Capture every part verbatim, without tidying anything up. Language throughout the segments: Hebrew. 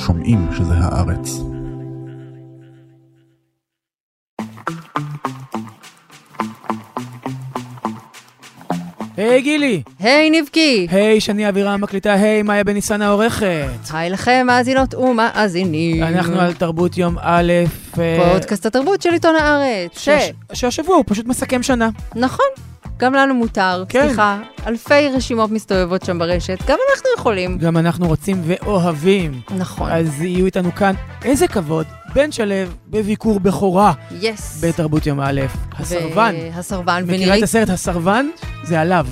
שומעים שזה הארץ. היי גילי. היי נבקי. היי שני אבירם מקליטה, היי מאיה בניסן העורכת. היי לכם מאזינות ומאזינים. אנחנו על תרבות יום א', פודקאסט התרבות של עיתון הארץ. ש... שהשבוע הוא פשוט מסכם שנה. נכון, גם לנו מותר, כן. סליחה, אלפי רשימות מסתובבות שם ברשת, גם אנחנו יכולים. גם אנחנו רוצים ואוהבים. נכון. אז יהיו איתנו כאן, איזה כבוד, בן שלב בביקור בכורה. יס. בתרבות יום א', הסרבן. ו... הסרבן. מכירה ונירית... את הסרט הסרבן? זה עליו.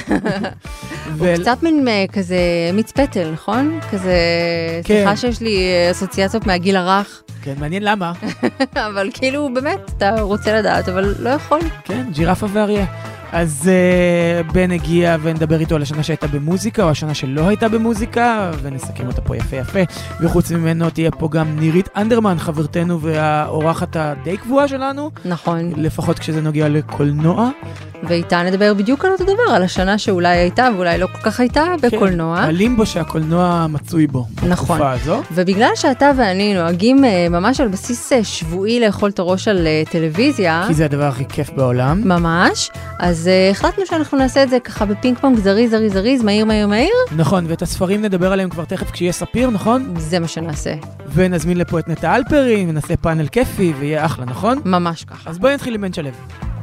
הוא קצת מין כזה מיץ פטל, נכון? כזה, סליחה שיש לי אסוציאציות מהגיל הרך. כן, מעניין למה. אבל כאילו, באמת, אתה רוצה לדעת, אבל לא יכול. כן, ג'ירפה ואריה. אז uh, בן הגיע ונדבר איתו על השנה שהייתה במוזיקה, או השנה שלא הייתה במוזיקה, ונסכם אותה פה יפה יפה. וחוץ ממנו תהיה פה גם נירית אנדרמן, חברתנו והאורחת הדי קבועה שלנו. נכון. לפחות כשזה נוגע לקולנוע. ואיתה נדבר בדיוק על אותו דבר, על השנה שאולי הייתה ואולי לא כל כך הייתה בקולנוע. כן, הלימבו שהקולנוע מצוי בו. נכון. בתקופה הזו. ובגלל שאתה ואני נוהגים ממש על בסיס שבועי לאכול את הראש על טלוויזיה. כי זה הדבר הכי כיף בעולם. ממש. אז החלטנו שאנחנו נעשה את זה ככה בפינג פונג זריז, זריז, זריז, מהיר, מהיר, מהיר. נכון, ואת הספרים נדבר עליהם כבר תכף כשיהיה ספיר, נכון? זה מה שנעשה. ונזמין לפה את נטע אלפרין, ונעשה פאנל כיפי, ויהיה אחלה, נכון? ממש ככה. אז בואי נתחיל עם בן שלב.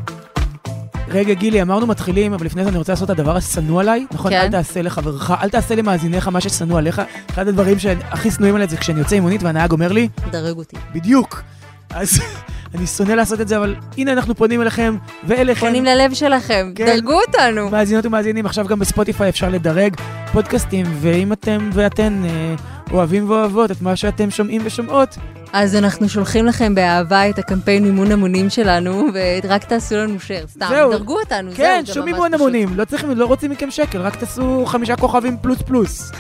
רגע גילי, אמרנו מתחילים, אבל לפני זה אני רוצה לעשות את הדבר השנוא עליי, נכון? כן. אל תעשה לחברך, אל תעשה למאזיניך מה ששנוא עליך. אחד הדברים שהכי שנואים עליי זה כשאני יוצא עם מונית והנהג אומר לי, דרג אותי. בדיוק. אז אני שונא לעשות את זה, אבל הנה אנחנו פונים אליכם ואליכם. פונים ללב שלכם, כן. דרגו אותנו. מאזינות ומאזינים, עכשיו גם בספוטיפיי אפשר לדרג פודקאסטים, ואם אתם ואתן אה, אוהבים ואוהבות את מה שאתם שומעים ושומעות, אז אנחנו שולחים לכם באהבה את הקמפיין מימון המונים שלנו, ורק תעשו לנו שייר, סתם, זהו. דרגו אותנו. כן, זהו, שום מימון המונים, לא צריכים, לא רוצים מכם שקל, רק תעשו חמישה כוכבים פלוס פלוס.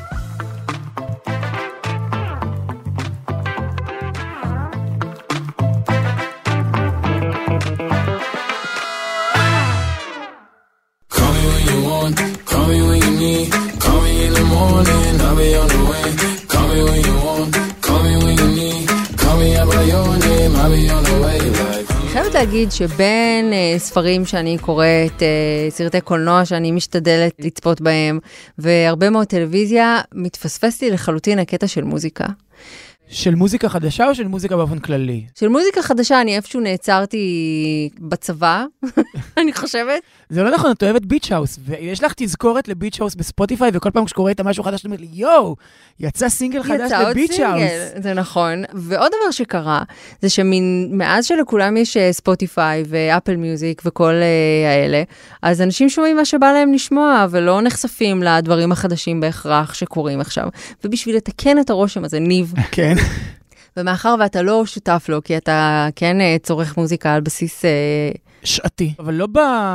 להגיד שבין uh, ספרים שאני קוראת, uh, סרטי קולנוע שאני משתדלת לצפות בהם, והרבה מאוד טלוויזיה, מתפספס לי לחלוטין הקטע של מוזיקה. של מוזיקה חדשה או של מוזיקה באופן כללי? של מוזיקה חדשה, אני איפשהו נעצרתי בצבא, אני חושבת. זה לא נכון, את אוהבת ביץ' האוס, ויש לך תזכורת לביץ' האוס בספוטיפיי, וכל פעם שקורא איתה משהו חדש, אתה אומר לי, יואו, יצא סינגל חדש לביץ' האוס. זה נכון. ועוד דבר שקרה, זה שמאז שלכולם יש ספוטיפיי ואפל מיוזיק וכל האלה, אז אנשים שומעים מה שבא להם לשמוע, ולא נחשפים לדברים החדשים בהכרח שקורים עכשיו. ובשביל לתקן את הרושם הזה, ניב. כן. ומאחר ואתה לא שותף לו, כי אתה כן צורך מוזיקה על בסיס שעתי, אבל לא ב...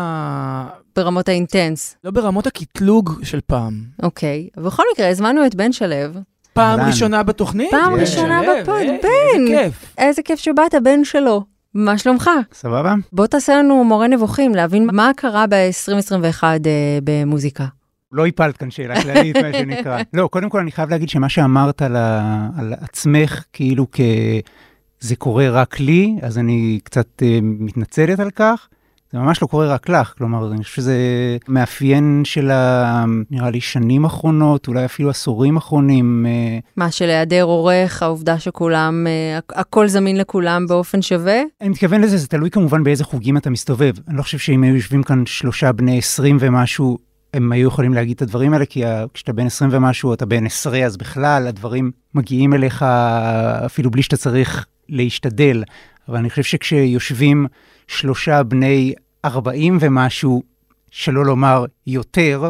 ברמות האינטנס. לא ברמות הקטלוג של פעם. אוקיי. ובכל מקרה, הזמנו את בן שלב. פעם ראשונה בתוכנית? פעם ראשונה בפוד, בן. איזה כיף. איזה כיף שבאת, בן שלו. מה שלומך? סבבה. בוא תעשה לנו מורה נבוכים, להבין מה קרה ב-עשרים עשרים ואחת במוזיקה. לא הפלת כאן שאלה כללית, מה שנקרא. לא, קודם כל אני חייב להגיד שמה שאמרת על, ה, על עצמך, כאילו כזה קורה רק לי, אז אני קצת uh, מתנצלת על כך. זה ממש לא קורה רק לך, כלומר, אני חושב שזה מאפיין של, ה, נראה לי, שנים אחרונות, אולי אפילו עשורים אחרונים. Uh, מה, שלהיעדר עורך, העובדה שכולם, uh, הכל זמין לכולם באופן שווה? אני מתכוון לזה, זה תלוי כמובן באיזה חוגים אתה מסתובב. אני לא חושב שאם היו יושבים כאן שלושה בני עשרים ומשהו, הם היו יכולים להגיד את הדברים האלה, כי כשאתה בן עשרים ומשהו, אתה בן עשרה, אז בכלל הדברים מגיעים אליך אפילו בלי שאתה צריך להשתדל. אבל אני חושב שכשיושבים שלושה בני ארבעים ומשהו, שלא לומר יותר,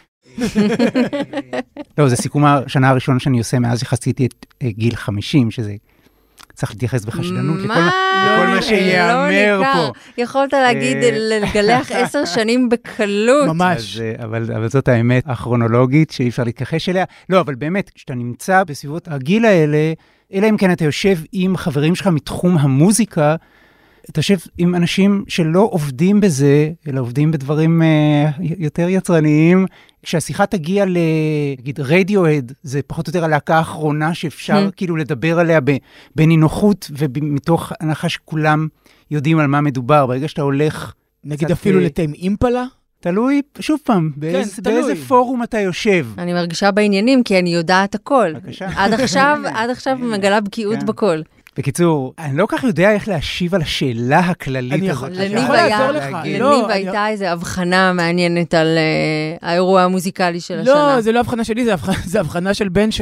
לא, זה סיכום השנה הראשונה שאני עושה מאז שחציתי את גיל חמישים, שזה צריך להתייחס בחשדנות לכל מה שיאמר פה. יכולת להגיד, לגלח עשר שנים בקלות. ממש. אבל זאת האמת הכרונולוגית שאי אפשר להתכחש אליה. לא, אבל באמת, כשאתה נמצא בסביבות הגיל האלה, אלא אם כן אתה יושב עם חברים שלך מתחום המוזיקה, אתה יושב עם אנשים שלא עובדים בזה, אלא עובדים בדברים יותר יצרניים, כשהשיחה תגיע להגיד רדיוהד, זה פחות או יותר הלהקה האחרונה שאפשר mm. כאילו לדבר עליה בנינוחות, ומתוך הנחה שכולם יודעים על מה מדובר. ברגע שאתה הולך... נגיד אפילו ו... לטיים אימפלה? תלוי, שוב פעם, באיז, כן, באיזה פורום אתה יושב. אני מרגישה בעניינים, כי אני יודעת הכל. בבקשה. עד עכשיו, עד עכשיו מגלה בקיאות כן. בכל. בקיצור, אני לא כך יודע איך להשיב על השאלה הכללית הזאת. לניב הייתה איזו הבחנה מעניינת על האירוע המוזיקלי של השנה. לא, זה לא הבחנה שלי, זה הבחנה של בן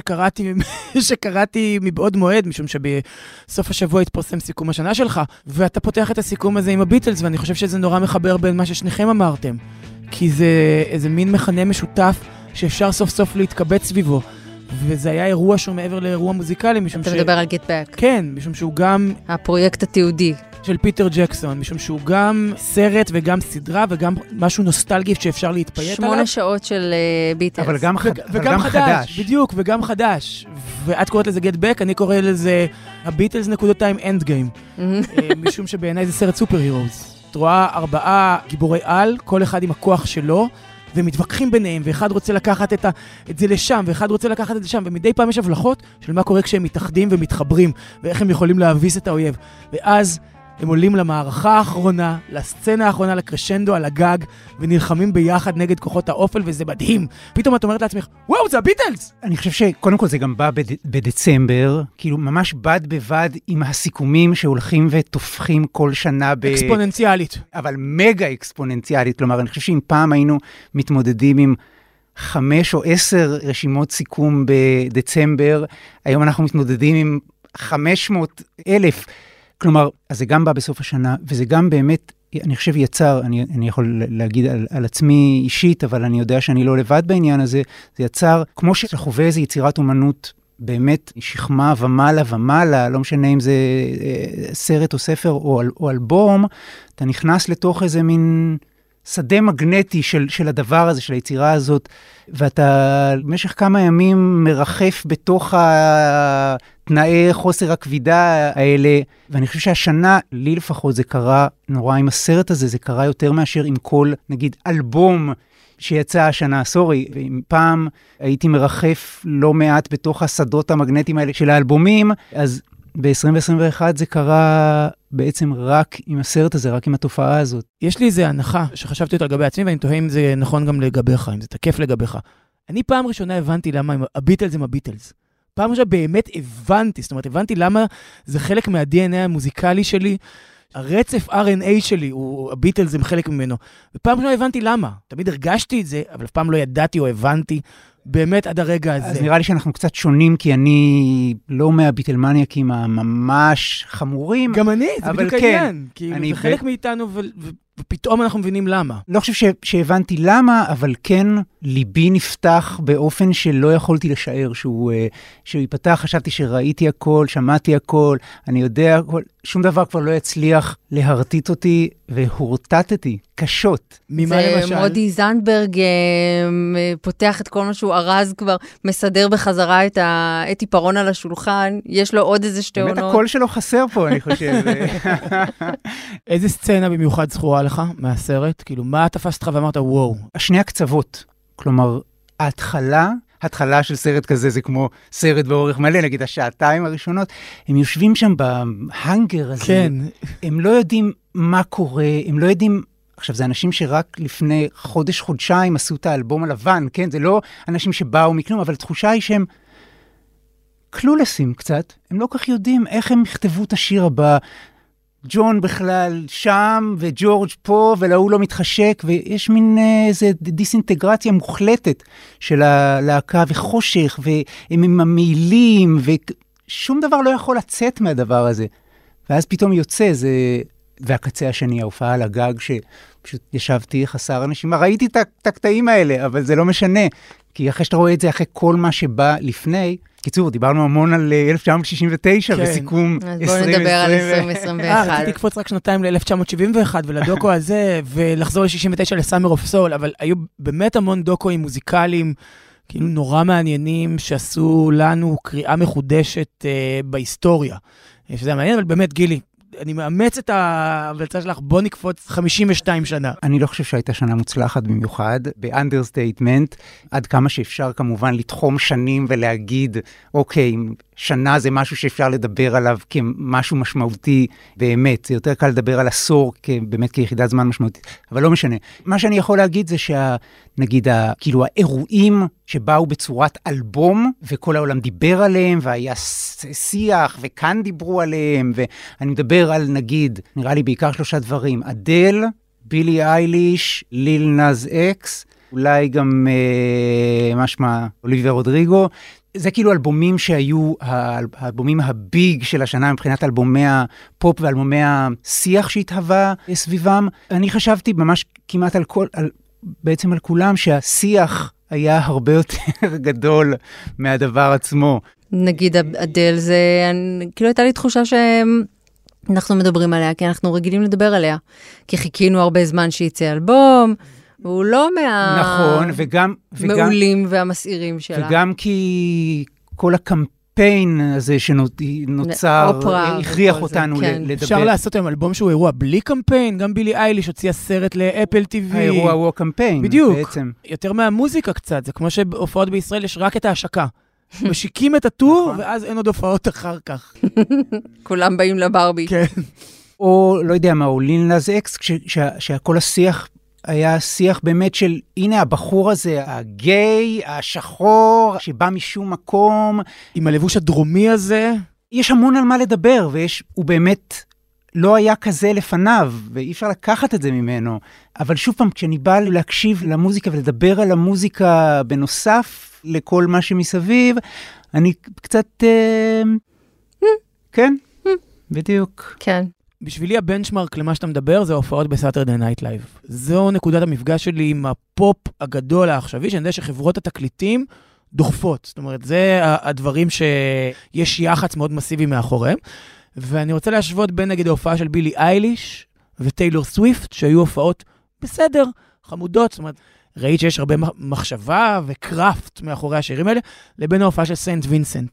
שקראתי מבעוד מועד, משום שבסוף השבוע התפרסם סיכום השנה שלך, ואתה פותח את הסיכום הזה עם הביטלס, ואני חושב שזה נורא מחבר בין מה ששניכם אמרתם, כי זה איזה מין מכנה משותף שאפשר סוף סוף להתקבץ סביבו. וזה היה אירוע שהוא מעבר לאירוע מוזיקלי, משום ש... אתה מדבר על Get Back. כן, משום שהוא גם... הפרויקט התיעודי. של פיטר ג'קסון, משום שהוא גם סרט וגם סדרה וגם משהו נוסטלגי שאפשר להתפייט עליו. שמונה שעות של ביטלס. אבל גם, ו- אבל גם חדש. חדש. בדיוק, וגם חדש. ואת קוראת לזה Get Back, אני קורא לזה הביטלס נקודותיים אנד גיים. משום שבעיניי זה סרט סופר הירוז. את רואה ארבעה גיבורי על, כל אחד עם הכוח שלו, ומתווכחים ביניהם, ואחד רוצה לקחת את, ה, את זה לשם, ואחד רוצה לקחת את זה שם, ומדי פעם יש הבלחות של מה קורה כשהם מתאחדים ומתחברים, ואיך הם יכולים להביס את האויב. ואז הם עולים למערכה האחרונה, לסצנה האחרונה, לקרשנדו על הגג, ונלחמים ביחד נגד כוחות האופל, וזה מדהים. פתאום את אומרת לעצמך, וואו, זה הביטלס! אני חושב שקודם כל זה גם בא בד... בדצמבר, כאילו ממש בד בבד עם הסיכומים שהולכים ותופחים כל שנה ב... אקספוננציאלית. אבל מגה אקספוננציאלית, כלומר, אני חושב שאם פעם היינו מתמודדים עם חמש או עשר רשימות סיכום בדצמבר, היום אנחנו מתמודדים עם חמש מאות אלף. כלומר, אז זה גם בא בסוף השנה, וזה גם באמת, אני חושב יצר, אני, אני יכול להגיד על, על עצמי אישית, אבל אני יודע שאני לא לבד בעניין הזה, זה יצר, כמו שאתה חווה איזו יצירת אומנות, באמת שכמה ומעלה ומעלה, לא משנה אם זה סרט או ספר או, או אלבום, אתה נכנס לתוך איזה מין שדה מגנטי של, של הדבר הזה, של היצירה הזאת, ואתה במשך כמה ימים מרחף בתוך התנאי חוסר הכבידה האלה, ואני חושב שהשנה, לי לפחות זה קרה נורא עם הסרט הזה, זה קרה יותר מאשר עם כל, נגיד, אלבום שיצא השנה, סורי, ואם פעם הייתי מרחף לא מעט בתוך השדות המגנטיים האלה של האלבומים, אז ב-עשרים עשרים ואחת זה קרה בעצם רק עם הסרט הזה, רק עם התופעה הזאת. יש לי איזו הנחה שחשבתי אותה לגבי עצמי, ואני תוהה אם זה נכון גם לגביך, אם זה תקף לגביך. אני פעם ראשונה הבנתי למה הביטלס הם הביטלס. פעם ראשונה באמת הבנתי, זאת אומרת, הבנתי למה זה חלק מה-די אן איי המוזיקלי שלי, הרצף אר אן איי שלי, הוא, הביטלס הם חלק ממנו. ופעם ראשונה הבנתי למה. תמיד הרגשתי את זה, אבל אף פעם לא ידעתי או הבנתי באמת עד הרגע הזה. אז נראה לי שאנחנו קצת שונים, כי אני לא מהביטלמניאקים הממש חמורים. גם אני, זה בדיוק העניין. כי זה חלק מאיתנו, ופתאום אנחנו מבינים למה. לא חושב שהבנתי למה, אבל כן, ליבי נפתח באופן שלא יכולתי לשער שהוא ייפתח. חשבתי שראיתי הכל, שמעתי הכל, אני יודע הכל. שום דבר כבר לא יצליח להרטיט אותי, והורטטתי קשות. ממה למשל? זה מודי זנדברג פותח את כל מה שהוא ארז כבר, מסדר בחזרה את העיפרון על השולחן, יש לו עוד איזה שתי עונות. באמת הקול שלו חסר פה, אני חושב. איזה סצנה במיוחד זכורה לך מהסרט? כאילו, מה תפסת לך ואמרת, וואו? שני הקצוות, כלומר, ההתחלה, התחלה של סרט כזה, זה כמו סרט באורך מלא, נגיד השעתיים הראשונות, הם יושבים שם בהנגר הזה, כן. הם לא יודעים מה קורה, הם לא יודעים, עכשיו זה אנשים שרק לפני חודש, חודשיים עשו את האלבום הלבן, כן? זה לא אנשים שבאו מכלום, אבל התחושה היא שהם קלולסים קצת, הם לא כך יודעים איך הם יכתבו את השיר הבא, ג'ון בכלל שם, וג'ורג' פה, ולהוא לא מתחשק, ויש מין איזו דיסאינטגרציה מוחלטת של הלהקה, וחושך, והם עם המעילים, ושום דבר לא יכול לצאת מהדבר הזה. ואז פתאום יוצא, זה... והקצה השני, ההופעה על הגג, שפשוט ישבתי חסר אנשים, ראיתי את הקטעים האלה, אבל זה לא משנה, כי אחרי שאתה רואה את זה, אחרי כל מה שבא לפני, קיצור, דיברנו המון על אלף תשע מאות שישים ותשע, וסיכום עשרים עשרים ואחת. אז בואו נדבר על עשרים עשרים ואחת. אה, רציתי לקפוץ רק שנתיים ל-אלף תשע מאות שבעים ואחת, ולדוקו הזה, ולחזור ל-שישים ותשע לסאמר אוף סול, אבל היו באמת המון דוקוים מוזיקליים, כאילו נורא מעניינים, שעשו לנו קריאה מחודשת בהיסטוריה. שזה מעניין, אבל באמת, גילי, אני מאמץ את ההמלצה שלך, בוא נקפוץ חמישים ושתיים שנה. אני לא חושב שהייתה שנה מוצלחת במיוחד, באנדרסטייטמנט, עד כמה שאפשר כמובן לתחום שנים ולהגיד, אוקיי, שנה זה משהו שאפשר לדבר עליו כמשהו משמעותי באמת, זה יותר קל לדבר על עשור באמת כיחידת זמן משמעותית, אבל לא משנה. מה שאני יכול להגיד זה שנגיד, כאילו האירועים שבאו בצורת אלבום, וכל העולם דיבר עליהם, והיה שיח, וכאן דיברו עליהם, ואני מדבר על נגיד, נראה לי בעיקר שלושה דברים, אדל, בילי אייליש, ליל נאז אקס, אולי גם אה, משמע אוליביה רודריגו, זה כאילו אלבומים שהיו האלבומים הביג של השנה מבחינת אלבומי הפופ ואלבומי השיח שהתהווה סביבם. אני חשבתי ממש כמעט על כל, על, בעצם על כולם שהשיח היה הרבה יותר גדול מהדבר עצמו. נגיד אדל זה, כאילו הייתה לי תחושה שאנחנו מדברים עליה, כי אנחנו רגילים לדבר עליה, כי חיכינו הרבה זמן שייצא אלבום, והוא לא מה... נכון, וגם... מעולים והמסעירים שלה. וגם כי כל הקמפיין הזה שנוצר, הכריח אותנו לדבר. אפשר לעשות היום אלבום שהוא אירוע בלי קמפיין, גם בילי אייליש הוציאה סרט לאפל טי וי. האירוע הוא הקמפיין, בדיוק. בעצם. יותר מהמוזיקה קצת, זה כמו שהופעות בישראל יש רק את ההשקה. משיקים את הטור, ואז אין עוד הופעות אחר כך. כולם באים לברבי. כן. או, לא יודע מה, או ליל נאז אקס, שכל השיח... היה שיח באמת של, הנה הבחור הזה, הגיי, השחור, שבא משום מקום. עם הלבוש הדרומי הזה. יש המון על מה לדבר, ויש, הוא באמת לא היה כזה לפניו, ואי אפשר לקחת את זה ממנו. אבל שוב פעם, כשאני בא להקשיב למוזיקה ולדבר על המוזיקה בנוסף לכל מה שמסביב, אני קצת, אה, כן, בדיוק. כן. בשבילי הבנצ'מרק למה שאתה מדבר, זה הופעות בסאטרדי נייט לייב. זו נקודת המפגש שלי עם הפופ הגדול העכשווי, שאני יודע שחברות התקליטים דוחפות. זאת אומרת, זה הדברים שיש יחץ מאוד מסיבי מאחוריהם. ואני רוצה להשוות בין נגיד ההופעה של בילי אייליש וטיילור סוויפט, שהיו הופעות בסדר, חמודות. זאת אומרת, ראית שיש הרבה מחשבה וקראפט מאחורי השירים האלה, לבין ההופעה של סנט וינסנט.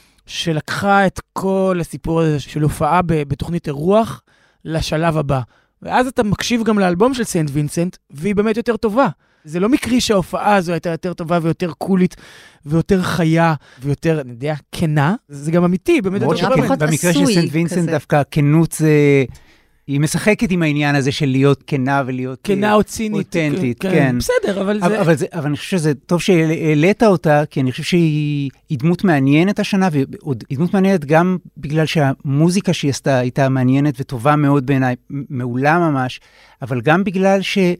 שלקחה את כל הסיפור הזה של הופעה בתוכנית אירוח לשלב הבא. ואז אתה מקשיב גם לאלבום של סנט וינסנט, והיא באמת יותר טובה. זה לא מקרי שההופעה הזו הייתה יותר טובה ויותר קולית, ויותר חיה, ויותר, אני יודע, כנה. זה גם אמיתי, באמת יותר טובה. במקרה של סנט וינסנט דווקא כנות זה... היא משחקת עם העניין הזה של להיות כנה ולהיות כנה או צינית. אותנטית, כן. בסדר, אבל זה... אבל, זה, אבל אני חושב שזה טוב שהעלית אותה, כי אני חושב שהיא דמות מעניינת השנה, והיא דמות מעניינת גם בגלל שהמוזיקה שהיא עשתה הייתה מעניינת וטובה מאוד בעיניי, מעולה ממש, אבל גם בגלל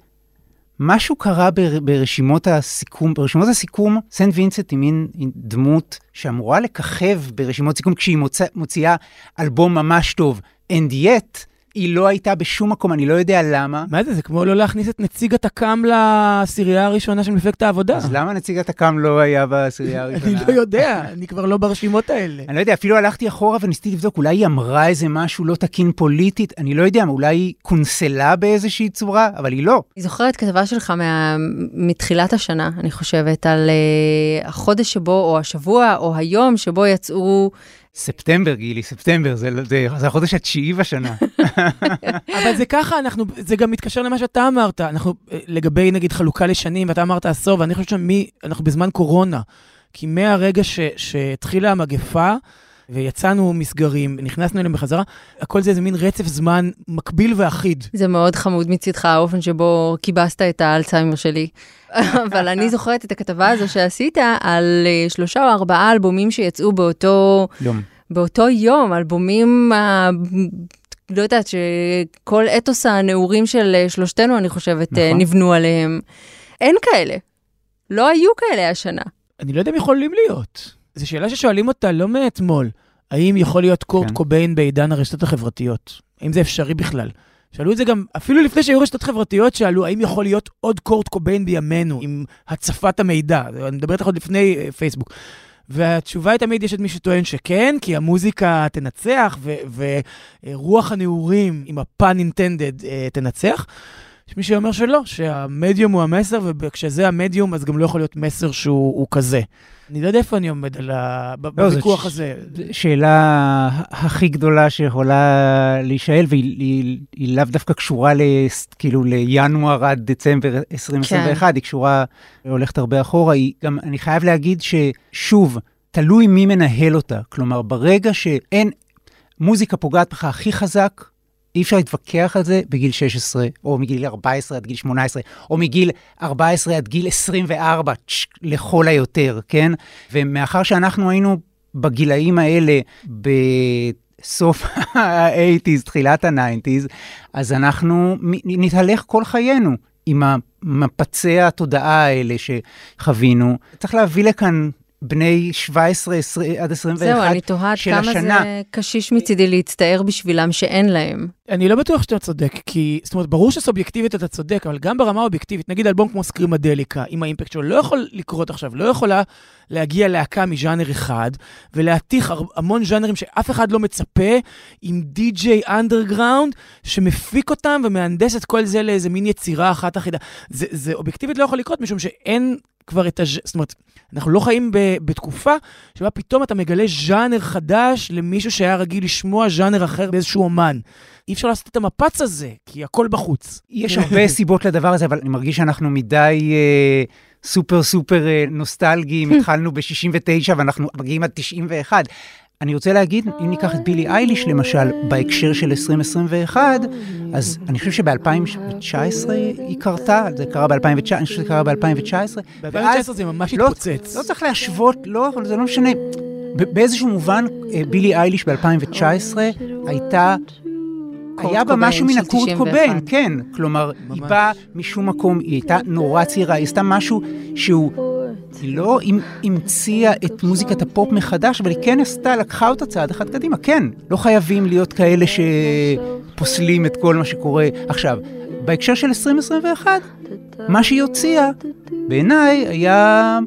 שמשהו קרה ברשימות הסיכום, ברשימות הסיכום, סנט וינסנט היא מין דמות שאמורה לככב ברשימות סיכום, כשהיא מוצא, מוציאה אלבום ממש טוב, and yet, היא לא הייתה בשום מקום, אני לא יודע למה. מה זה? זה כמו לא להכניס את נציג התקם לסירייה הראשונה של מפלגת העבודה. אז למה נציג התקם לא היה בסירייה הראשונה? אני לא יודע, אני כבר לא ברשימות האלה. אני לא יודע, אפילו הלכתי אחורה וניסיתי לבדוק, אולי היא אמרה איזה משהו לא תקין פוליטית, אני לא יודע, אולי היא קונסלה באיזושהי צורה, אבל היא לא. אני זוכרת כתבה שלך מה... מתחילת השנה, אני חושבת, על uh, החודש שבו, או השבוע, או היום שבו יצאו... ספטמבר, גילי, ספטמבר, זה, זה, זה החודש התשיעי בשנה. אבל זה ככה, אנחנו, זה גם מתקשר למה שאתה אמרת, אנחנו, לגבי נגיד חלוקה לשנים, ואתה אמרת עשור, ואני חושבת שמי, אנחנו בזמן קורונה, כי מהרגע ש, שהתחילה המגפה, ויצאנו מסגרים, נכנסנו אליהם בחזרה, הכל זה איזה מין רצף זמן מקביל ואחיד. זה מאוד חמוד מצדך, האופן שבו קיבסת את האלצהיימר שלי. אבל אני זוכרת את הכתבה הזו שעשית על שלושה או ארבעה אלבומים שיצאו באותו יום. באותו יום, אלבומים, לא יודעת, שכל אתוס הנעורים של שלושתנו, אני חושבת, נכון. נבנו עליהם. אין כאלה. לא היו כאלה השנה. אני לא יודע אם יכולים להיות. זו שאלה ששואלים אותה לא מאתמול. האם יכול להיות קורט כן. קוביין בעידן הרשתות החברתיות? האם זה אפשרי בכלל? שאלו את זה גם, אפילו לפני שהיו רשתות חברתיות, שאלו, האם יכול להיות עוד קורט קוביין בימינו, עם הצפת המידע? אני מדברת עוד לפני uh, פייסבוק. והתשובה היא תמיד, יש את מי שטוען שכן, כי המוזיקה תנצח, ורוח הנעורים, עם הפן אינטנדד, uh, תנצח. יש מי שאומר שלא, שהמדיום הוא המסר, וכשזה המדיום, אז גם לא יכול להיות מסר שהוא כזה. אני לא יודע איפה אני עומד על הוויכוח הזה. שאלה הכי גדולה שיכולה להישאל, והיא לאו דווקא קשורה כאילו לינואר עד דצמבר עשרים עשרים ואחת, היא קשורה, הולכת הרבה אחורה. גם אני חייב להגיד ששוב, תלוי מי מנהל אותה. כלומר, ברגע שאין, מוזיקה פוגעת בך הכי חזק, אי אפשר להתווכח על זה בגיל שש עשרה, או מגיל ארבע עשרה עד גיל שמונה עשרה, או מגיל ארבע עשרה עד גיל עשרים וארבע, לכל היותר, כן? ומאחר שאנחנו היינו בגילאים האלה, בסוף ה-שמונים, תחילת ה-תשעים, אז אנחנו נתהלך כל חיינו עם המפצי התודעה האלה שחווינו. צריך להביא לכאן בני שבע עשרה עד עשרים ואחת של השנה. זהו, אני תוהה כמה זה קשיש מצידי להצטער בשבילם שאין להם. אני לא בטוח שאתה צודק, כי, זאת אומרת, ברור שסובייקטיבית אתה צודק, אבל גם ברמה האובייקטיבית, נגיד אלבום כמו סקרימדליקה, עם האימפקט שלו, לא יכול לקרות עכשיו, לא יכולה להגיע להקה מז'אנר אחד, ולהתיך המון ז'אנרים שאף אחד לא מצפה, עם די-ג'יי אנדרגראונד, שמפיק אותם ומהנדס את כל זה לאיזה מין יצירה אחת אחידה. זה, זה אובייקטיבית לא יכול לקרות, משום שאין כבר את הז'... זאת אומרת, אנחנו לא חיים ב... בתקופה שבה פתאום אתה מגלה ז'אנר חדש למישהו שהיה רגיל לשמוע ז'אנר אחר באיזשהו אומן. אי אפשר לעשות את המפץ הזה, כי הכל בחוץ. יש הרבה סיבות לדבר הזה, אבל אני מרגיש שאנחנו מדי אה, סופר סופר אה, נוסטלגיים, התחלנו ב-שישים ותשע ואנחנו מגיעים עד תשעים ואחת. אני רוצה להגיד, אם ניקח את בילי אייליש למשל, בהקשר של עשרים עשרים ואחת, אז אני חושב שב-אלפיים תשע עשרה היא קרתה, זה קרה ב-אלפיים ותשע עשרה, אני חושב שזה קרה ב-אלפיים תשע עשרה. ב-אלפיים תשע עשרה זה ממש התפוצץ. לא צריך להשוות, לא, זה לא משנה. באיזשהו מובן, בילי אייליש ב-אלפיים תשע עשרה הייתה, היה בה משהו מן הקורט קוביין, כן. כלומר, היא באה משום מקום, היא הייתה נורא צעירה, היא עשתה משהו שהוא... היא לא המציאה את מוזיקת הפופ מחדש, אבל היא כן עשתה, לקחה אותה צעד אחד קדימה. כן, לא חייבים להיות כאלה שפוסלים את כל מה שקורה. עכשיו, בהקשר של עשרים עשרים ואחת, מה שהיא הוציאה, בעיניי היה...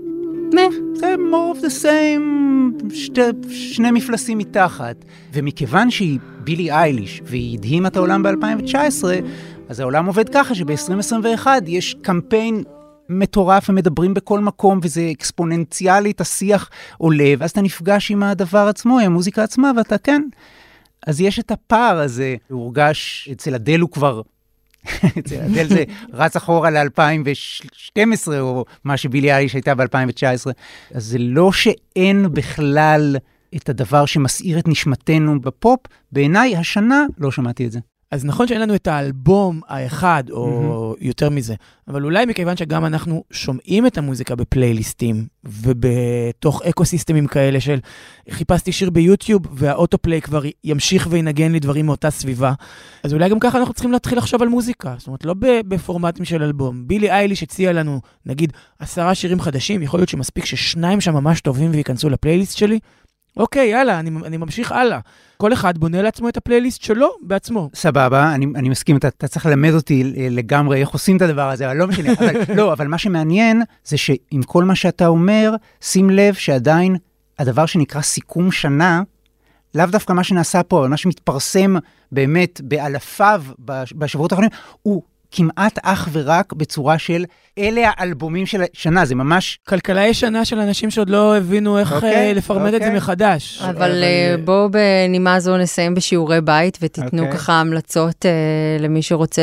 זה more of the same, שתי, שני מפלסים מתחת. ומכיוון שהיא בילי אייליש, והיא הדהימה את העולם ב-אלפיים תשע עשרה, אז העולם עובד ככה שב-עשרים עשרים ואחת יש קמפיין מטורף, ומדברים בכל מקום, וזה אקספוננציאלית, השיח עולה, ואז אתה נפגש עם הדבר עצמו, עם המוזיקה עצמה, ואתה כן. אז יש את הפער הזה, הוא הורגש אצל אדל הוא כבר, אצל אדל זה רץ אחורה ל-אלפיים ושתים עשרה, או מה שבילי אייליש הייתה ב-אלפיים תשע עשרה. אז זה לא שאין בכלל את הדבר שמסעיר את נשמתנו בפופ, בעיניי השנה לא שמעתי את זה. אז נכון שאין לנו את האלבום האחד, או mm-hmm. יותר מזה, אבל אולי מכיוון שגם אנחנו שומעים את המוזיקה בפלייליסטים, ובתוך אקוסיסטמים כאלה של חיפשתי שיר ביוטיוב, והאוטופליי כבר ימשיך וינגן לי דברים מאותה סביבה, אז אולי גם ככה אנחנו צריכים להתחיל לחשוב על מוזיקה, זאת אומרת, לא בפורמטים של אלבום. בילי אייליש הציע לנו, נגיד, עשרה שירים חדשים, יכול להיות שמספיק ששניים שם ממש טובים וייכנסו לפלייליסט שלי, אוקיי, יאללה, אני, אני ממשיך הלאה. כל אחד בונה לעצמו את הפלייליסט שלו בעצמו. סבבה, אני, אני מסכים, אתה, אתה צריך ללמד אותי לגמרי איך עושים את הדבר הזה, אבל לא משנה. אבל, לא, אבל מה שמעניין זה שעם כל מה שאתה אומר, שים לב שעדיין הדבר שנקרא סיכום שנה, לאו דווקא מה שנעשה פה, אבל מה שמתפרסם באמת באלפיו בשבועות האחרונים, הוא כמעט אך ורק בצורה של אלה האלבומים של השנה, זה ממש... כלכלה ישנה של אנשים שעוד לא הבינו איך okay, לפרמד okay. את זה מחדש. אבל, אבל... בואו בנימה זו נסיים בשיעורי בית, ותיתנו okay. ככה המלצות uh, למי שרוצה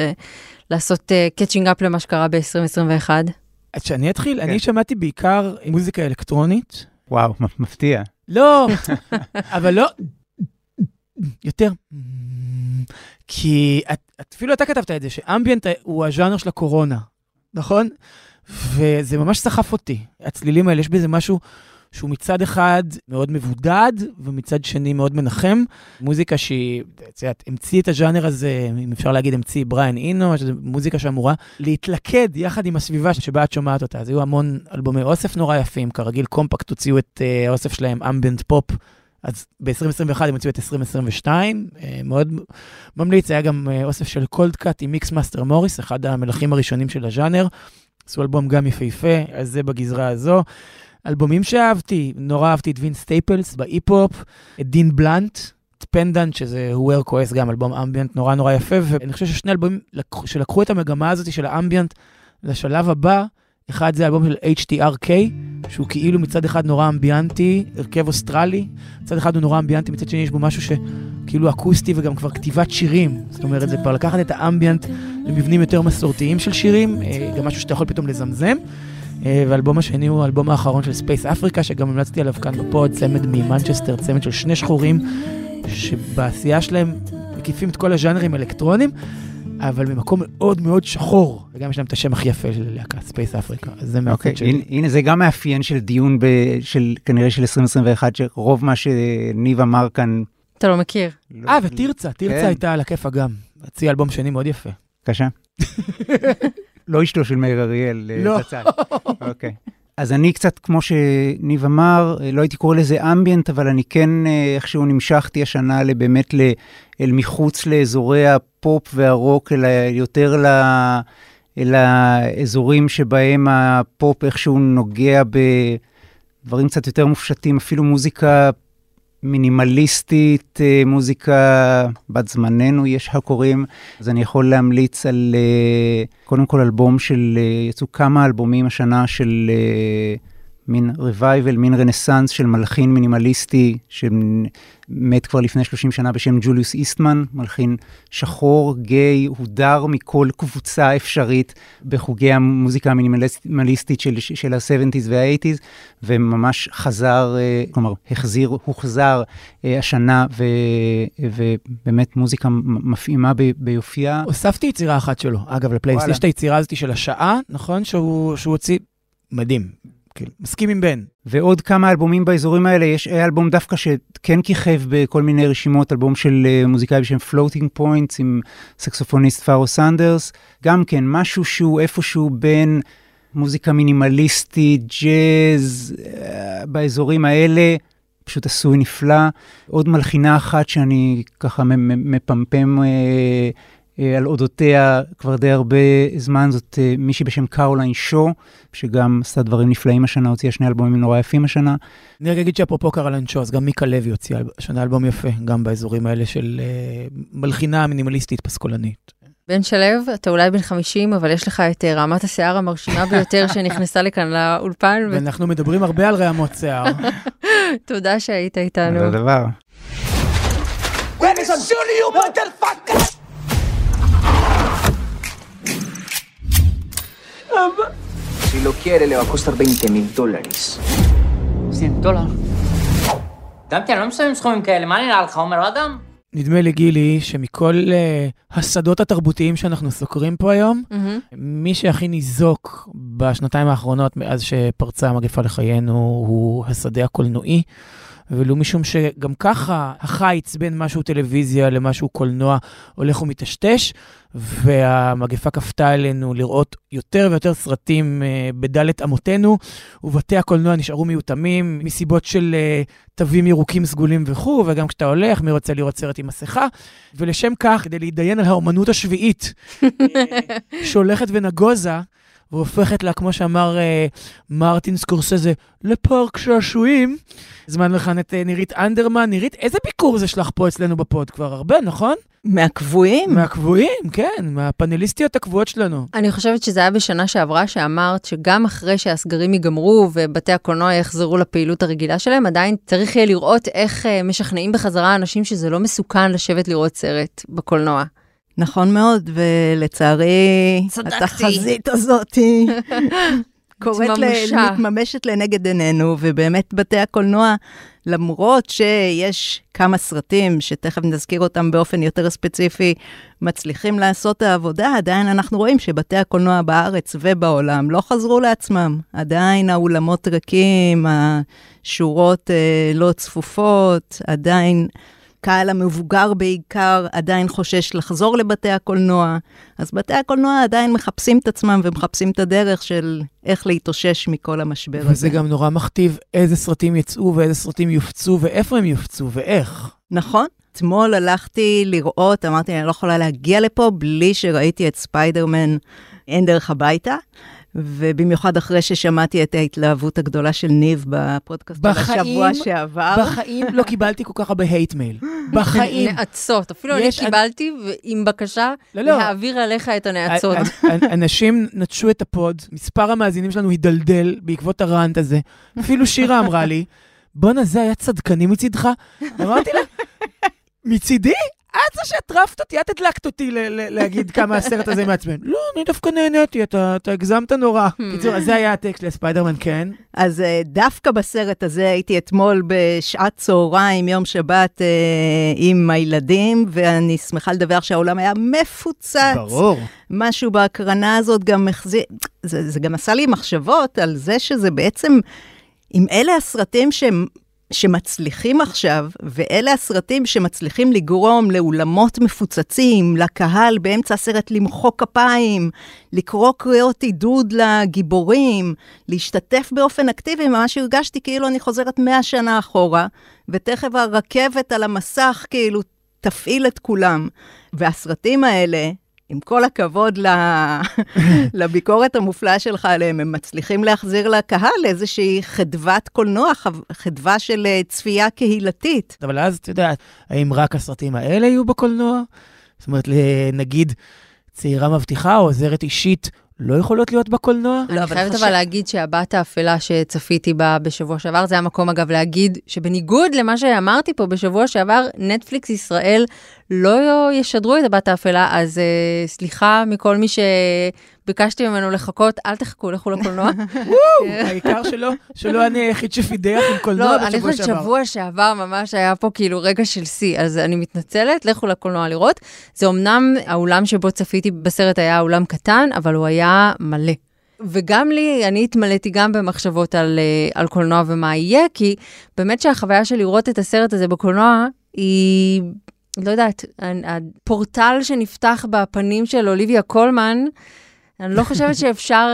לעשות קאצ'ינג אפ למה שקרה ב-עשרים עשרים ואחת. אז שאני אתחיל, okay. אני שמעתי בעיקר מוזיקה אלקטרונית. וואו, מפתיע. לא, אבל לא... יותר... כי את, אפילו אתה כתבת את זה, שאמביאנט הוא הז'אנר של הקורונה, נכון? וזה ממש סחף אותי. הצלילים האלה, יש בזה משהו שהוא מצד אחד מאוד מבודד, ומצד שני מאוד מנחם. מוזיקה שהיא, את המציא את הז'אנר הזה, אם אפשר להגיד, המציא בריין אינו, שזו מוזיקה שאמורה להתלכד יחד עם הסביבה שבה את שומעת אותה. אז היו המון אלבומי אוסף נורא יפים, כרגיל קומפקט הוציאו את uh, האוסף שלהם, אמביאנט פופ, אז ב-עשרים עשרים ואחת הם הוציאו את עשרים עשרים ושתיים, מאוד ממליץ, היה גם אוסף של קולדקאט עם מיקס מאסטר מוריס, אחד המלכים הראשונים של הז'אנר, עשו אלבום גם יפהפה, אז זה בגזרה הזו. אלבומים שאהבתי, נורא אהבתי את וין סטייפלס בהיפ-הופ, את דין בלנט, פנדנט, שזה Who Were כועס גם, אלבום אמביאנט נורא נורא יפה, ואני חושב ששני אלבומים שלקחו את המגמה הזאת של האמביאנט לשלב הבא, אחד זה אלבום של H T R K, שהוא כאילו מצד אחד נורא אמביאנטי, הרכב אוסטרלי, מצד אחד הוא נורא אמביאנטי, מצד שני יש בו משהו שכאילו אקוסטי וגם כבר כתיבת שירים, זאת אומרת, זה כבר לקחת את האמביאנט למבנים יותר מסורתיים של שירים, גם משהו שאתה יכול פתאום לזמזם, והאלבום השני הוא האלבום האחרון של ספייס אפריקה, שגם המלצתי עליו כאן בפוד, צמד ממנצ'סטר, צמד של שני שחורים, שבעשייה שלהם מקיפים את כל הז'אנרים האלקטרונים, אבל ממקום מאוד מאוד שחור, וגם יש להם את השם הכי יפה של להקה, ספייס אפריקה. אז זה מהצד שלי. הנה, זה גם מאפיין של דיון כנראה של עשרים עשרים ואחת, שרוב מה שניב אמר כאן... אתה לא מכיר. אה, ותרצה, תרצה הייתה על הכיפה גם. הציע אלבום שני מאוד יפה. קשה. לא אשתו של מאיר אריאל. לא. אוקיי. אז אני קצת, כמו שניב אמר, לא הייתי קורא לזה אמביאנט, אבל אני כן איכשהו נמשכתי השנה באמת אל מחוץ לאזורי הפופ והרוק, אלא יותר אל האזורים שבהם הפופ איכשהו נוגע בדברים קצת יותר מופשטים, אפילו מוזיקה מינימליסטית, מוזיקה בת זמננו, יש הקוראים. אז אני יכול להמליץ על, קודם כל, אלבום של, יצאו כמה אלבומים השנה של מין ריווייבל, מין רנסנס של מלחין מינימליסטי, שמת כבר לפני שלושים שנה בשם ג'וליוס איסטמן, מלחין שחור, גיי, הודר מכל קבוצה אפשרית בחוגי המוזיקה המינימליסטית של, של ה-שבעים וה-שמונים, וממש חזר, כלומר, החזיר, הוחזר השנה, ו, ובאמת מוזיקה מפעימה ב, ביופייה. הוספתי יצירה אחת שלו, אגב, לפלייסט, יש את היצירה הזאת של השעה, נכון? שהוא, שהוא הוציא מדהים. מסכים עם בן. ועוד כמה אלבומים באזורים האלה, יש אלבום דווקא שכן כיכב בכל מיני רשימות, אלבום של מוזיקאי בשם Floating Points, עם סקסופוניסט פארו סנדרס, גם כן משהו שהוא איפשהו בין מוזיקה מינימליסטית, ג'אז, באזורים האלה, פשוט עשוי נפלא. עוד מלחינה אחת שאני ככה מפמפם על אודותיה כבר די הרבה זמן, זאת מישהי בשם קרוליין שו, שגם עשתה דברים נפלאים השנה, הוציאה שני אלבומים נורא יפים השנה. אני רק אגיד שאפרופו קרוליין שו, אז גם מיקה לוי הוציאה השנה אלבום יפה, גם באזורים האלה של מלחינה מינימליסטית פסקולנית. בן שלב, אתה אולי בן חמישים, אבל יש לך את רעמת השיער המרשימה ביותר שנכנסה לכאן לאולפן. ואנחנו מדברים הרבה על רעמות שיער. תודה שהיית איתנו. זה דבר. Si lo quiere, le va a costar veinte mil dólares. cien דולר. דמתי, אני לא משלמים סכומים כאלה, מה נראה לך, אומר אדם? נדמה לי, גילי, שמכל uh, השדות התרבותיים שאנחנו סוקרים פה היום, mm-hmm. מי שהכי ניזוק בשנתיים האחרונות, מאז שפרצה המגפה לחיינו, הוא השדה הקולנועי, ולא משום שגם ככה החיץ בין משהו טלוויזיה למשהו קולנוע הולך ומטשטש, והמגפה כפתה אלינו לראות יותר ויותר סרטים בדלת אמותינו, ובתי הקולנוע נשארו מיותמים, מסיבות של תווים ירוקים סגולים וכו', וגם כשאתה הולך, מי רוצה לראות סרט עם מסכה, ולשם כך, כדי להידיין על האומנות השביעית, שהולכת ונגוזה, והופכת לה, כמו שאמר uh, מרטין סקורסזה, לפארק שעשועים. זמן לכאן את uh, נירית אנדרמן. נירית, איזה ביקור זה שלך פה אצלנו בפוד? כבר הרבה, נכון? מהקבועים. מהקבועים, כן, מהפאנליסטיות הקבועות שלנו. אני חושבת שזה היה בשנה שעברה שאמרת שגם אחרי שהסגרים ייגמרו ובתי הקולנוע יחזרו לפעילות הרגילה שלהם, עדיין צריך יהיה לראות איך uh, משכנעים בחזרה אנשים שזה לא מסוכן לשבת לראות סרט בקולנוע. נכון מאוד, ולצערי, התחזית הזאת קוראת להתממשת לנגד עינינו, ובאמת בתי הקולנוע, למרות שיש כמה סרטים, שתכף נזכיר אותם באופן יותר ספציפי, מצליחים לעשות העבודה, עדיין אנחנו רואים שבתי הקולנוע בארץ ובעולם לא חזרו לעצמם. עדיין האולמות ריקים, השורות לא צפופות, עדיין... קהל המבוגר בעיקר עדיין חושש לחזור לבתי הקולנוע, אז בתי הקולנוע עדיין מחפשים את עצמם ומחפשים את הדרך של איך להתאושש מכל המשבר הזה. וזה גם נורא מכתיב איזה סרטים יצאו ואיזה סרטים יופצו ואיפה הם יופצו ואיך. נכון. אתמול הלכתי לראות, אמרתי, אני לא יכולה להגיע לפה בלי שראיתי את ספיידרמן אין דרך הביתה, ובמיוחד אחרי ששמעתי את ההתלהבות הגדולה של ניב בפודקאסט בשבוע שעבר. בחיים לא קיבלתי כל כך הרבה הייט מייל. בחיים. נעצות, אפילו אני קיבלתי עם בקשה להעביר עליך את הנעצות. אנשים נטשו את הפוד, מספר המאזינים שלנו הידלדל בעקבות הרנט הזה. אפילו שירה אמרה לי, בונה, זה היה צדקני מצידך? אמרתי לה, מצידי? את זה שהטרפת אותי, את הדלקת אותי להגיד כמה הסרט הזה מעצבן. לא, אני דווקא נהניתי, אתה הגזמת נורא. קיצור, אז זה היה הטקסט לספיידרמן, כן? אז דווקא בסרט הזה הייתי אתמול בשעת צהריים, יום שבת, עם הילדים, ואני שמחה לדבר שהעולם היה מפוצץ. ברור. משהו בהקרנה הזאת גם מחזיר, זה גם עשה לי מחשבות על זה שזה בעצם, אם אלה הסרטים שהם, שמצליחים עכשיו, ואלה הסרטים שמצליחים לגרום לאולמות מפוצצים, לקהל באמצע הסרט למחוא כפיים, לקרוא קריאות עידוד לגיבורים, להשתתף באופן אקטיבי, ממש הרגשתי כאילו אני חוזרת מאה שנה אחורה, ותכף הרכבת על המסך כאילו תפעיל את כולם. והסרטים האלה, עם כל הכבוד לביקורת המופלאה שלך עליהם, הם מצליחים להחזיר לקהל איזושהי חדוות קולנוע, חדווה של צפייה קהילתית. אבל אז, אתה יודע, האם רק הסרטים האלה יהיו בקולנוע? זאת אומרת, נגיד, צעירה מבטיחה או עוזרת אישית, לא יכולות להיות בקולנוע? אני חייבת אבל להגיד שהבת האפלה שצפיתי בה בשבוע שעבר, זה המקום אגב להגיד שבניגוד למה שאמרתי פה בשבוע שעבר, נטפליקס ישראל לא ישדרו את הבת האפלה, אז סליחה מכל מי שביקשתי ממנו לחכות, אל תחכו, לכו לקולנוע. העיקר שלא, שלא אני היחיד שפידח עם קולנוע בשבוע שעבר. לא, אני חושבת שבוע שעבר ממש היה פה כאילו רגע של סי, אז אני מתנצלת, לכו לקולנוע לראות. זה אמנם האולם שבו צפיתי בסרט היה אולם קטן, אבל הוא היה מלא. וגם לי, אני התמלאתי גם במחשבות על, על קולנוע ומה יהיה, כי באמת שהחוויה של לראות את הסרט הזה בקולנוע היא, לא יודעת, הפורטל שנפתח בפנים של אוליביה קולמן, אני לא חושבת שאפשר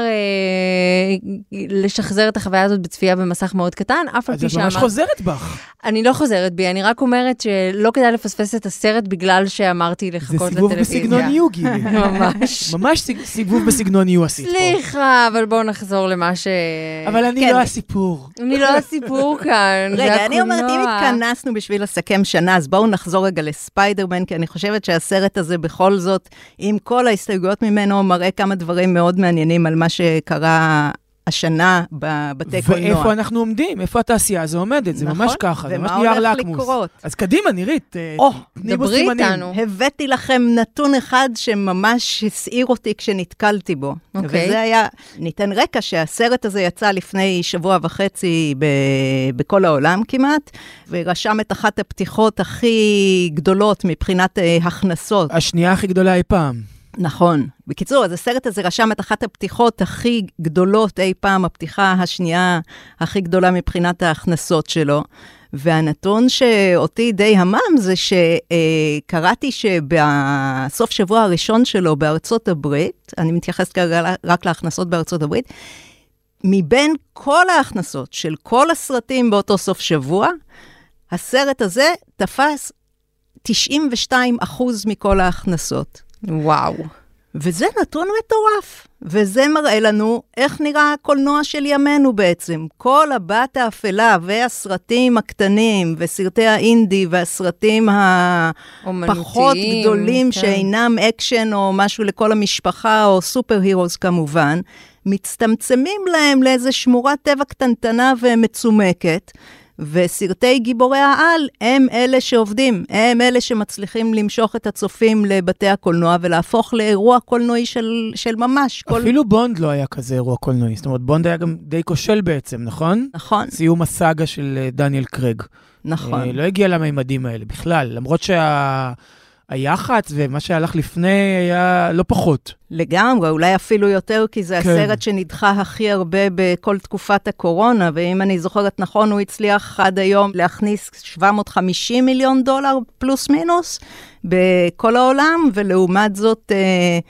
אה, לשחזר את החוויה הזאת בצפייה במסך מאוד קטן, אף על פי שאמר... אז את ממש חוזרת בך. אני לא חוזרת בי, אני רק אומרת שלא כדאי לפספס את הסרט בגלל שאמרתי לחכות לטלוויזיה. זה סיבוב בסגנון יו, גילי. ממש. ממש סיבוב בסגנון יו עשית פה. סליחה, אבל בואו נחזור למה ש... אבל אני לא הסיפור. אני לא הסיפור כאן. רגע, אני אומרת, אם התכנסנו בשביל לסכם שנה, אז בואו נחזור רגע לספיידרמן, כי אני חושבת שהסרט הזה בכל זאת, עם כל ההסתייגויות ממנו, מראה כמה דברים מאוד מעניינים על מה שקרה השנה בבתי קולנוע. ואיפה אנחנו עומדים? איפה התעשייה הזו עומדת? זה ממש ככה, זה ממש נייר לקמוס. אז קדימה, נירית, דברי איתנו. הבאתי לכם נתון אחד שממש הסעיר אותי כשנתקלתי בו. וזה היה, ניתן רקע שהסרט הזה יצא לפני שבוע וחצי בכל העולם כמעט, ורשם את אחת הפתיחות הכי גדולות מבחינת הכנסות. השנייה הכי גדולה אי פעם. נכון. בקיצור, אז הסרט הזה רשם את אחת הפתיחות הכי גדולות אי פעם, הפתיחה השנייה הכי גדולה מבחינת ההכנסות שלו. והנתון שאותי די המם זה שקראתי שבסוף שבוע הראשון שלו בארצות הברית, אני מתייחסת כרגע רק להכנסות בארצות הברית, מבין כל ההכנסות של כל הסרטים באותו סוף שבוע, הסרט הזה תפס תשעים ושתיים אחוז מכל ההכנסות. וואו. וזה נתון מטורף. וזה מראה לנו איך נראה הקולנוע של ימינו בעצם. כל הבת האפלה והסרטים הקטנים, וסרטי האינדי, והסרטים הפחות גדולים, כן. שאינם אקשן או משהו לכל המשפחה, או סופר הירוס כמובן, מצטמצמים להם לאיזו שמורת טבע קטנטנה ומצומקת, וסרטי גיבורי העל הם אלה שעובדים, הם אלה שמצליחים למשוך את הצופים לבתי הקולנוע ולהפוך לאירוע קולנועי של, של ממש. אפילו כל... בונד לא היה כזה אירוע קולנועי, זאת אומרת בונד היה גם די כושל בעצם, נכון? נכון. סיום הסאגה של דניאל קרג. נכון. אה, לא הגיע לממדים האלה בכלל, למרות שה... היח"צ ומה שהלך לפני היה לא פחות. לגמרי, אולי אפילו יותר, כי זה כן. הסרט שנדחה הכי הרבה בכל תקופת הקורונה, ואם אני זוכרת נכון, הוא הצליח עד היום להכניס שבע מאות וחמישים מיליון דולר פלוס מינוס בכל העולם, ולעומת זאת,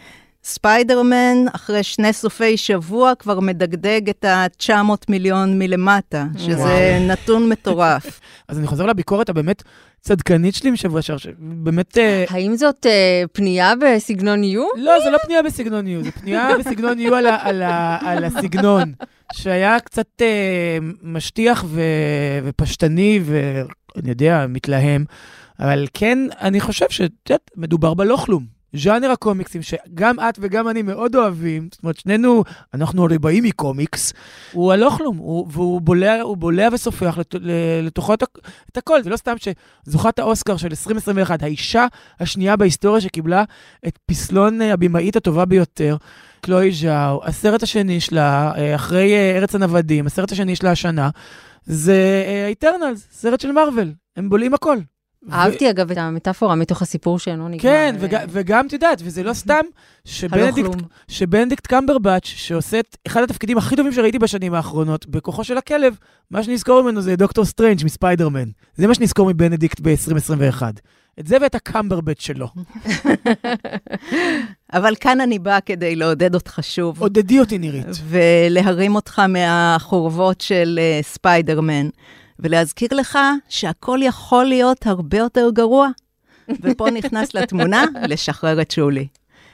ספיידרמן, אחרי שני סופי שבוע, כבר מדגדג את ה-תשע מאות מיליון מלמטה, שזה נתון מטורף. אז אני חוזר לביקורת הבאמת צדקנית שלי משבוע שער, שבאמת... האם זאת פנייה בסגנון יו? לא, זה לא פנייה בסגנון יו, זה פנייה בסגנון יו על הסגנון, שהיה קצת משטיח ופשטני, ואני יודע, מתלהם, אבל כן, אני חושב שמדובר בלא כלום. ז'אנר הקומיקסים, שגם את וגם אני מאוד אוהבים, זאת אומרת, שנינו, אנחנו הרי באים מקומיקס, הוא הלא כלום, והוא בולע, הוא בולע וסופח לתוכו את הכל. זה לא סתם שזוכת האוסקר של עשרים עשרים ואחת, האישה השנייה בהיסטוריה שקיבלה את פסלון הבימאית הטובה ביותר, קלוי ז'או, הסרט השני שלה, אחרי ארץ הנוודים, הסרט השני שלה השנה, זה איטרנלס, סרט של מרוול, הם בולעים הכל. אהבתי אגב את המטאפורה מתוך הסיפור שאינו נגמר. כן, וגם תדעת, וזה לא סתם שבנדיקט קמברבץ' שעושה את אחד התפקידים הכי טובים שראיתי בשנים האחרונות, בכוחו של הכלב, מה שנזכור ממנו זה דוקטור סטרנג' מספיידרמן. זה מה שנזכור מבנדיקט ב-עשרים עשרים ואחת. את זה ואת הקמברבץ' שלו. אבל כאן אני באה כדי לעודד אותך שוב. עודדי אותי נירית. ולהרים אותך מהחורבות של ספיידרמן. ולהזכיר לך שהכל יכול להיות הרבה יותר גרוע. ופה נכנס לתמונה לשחרר את שולי.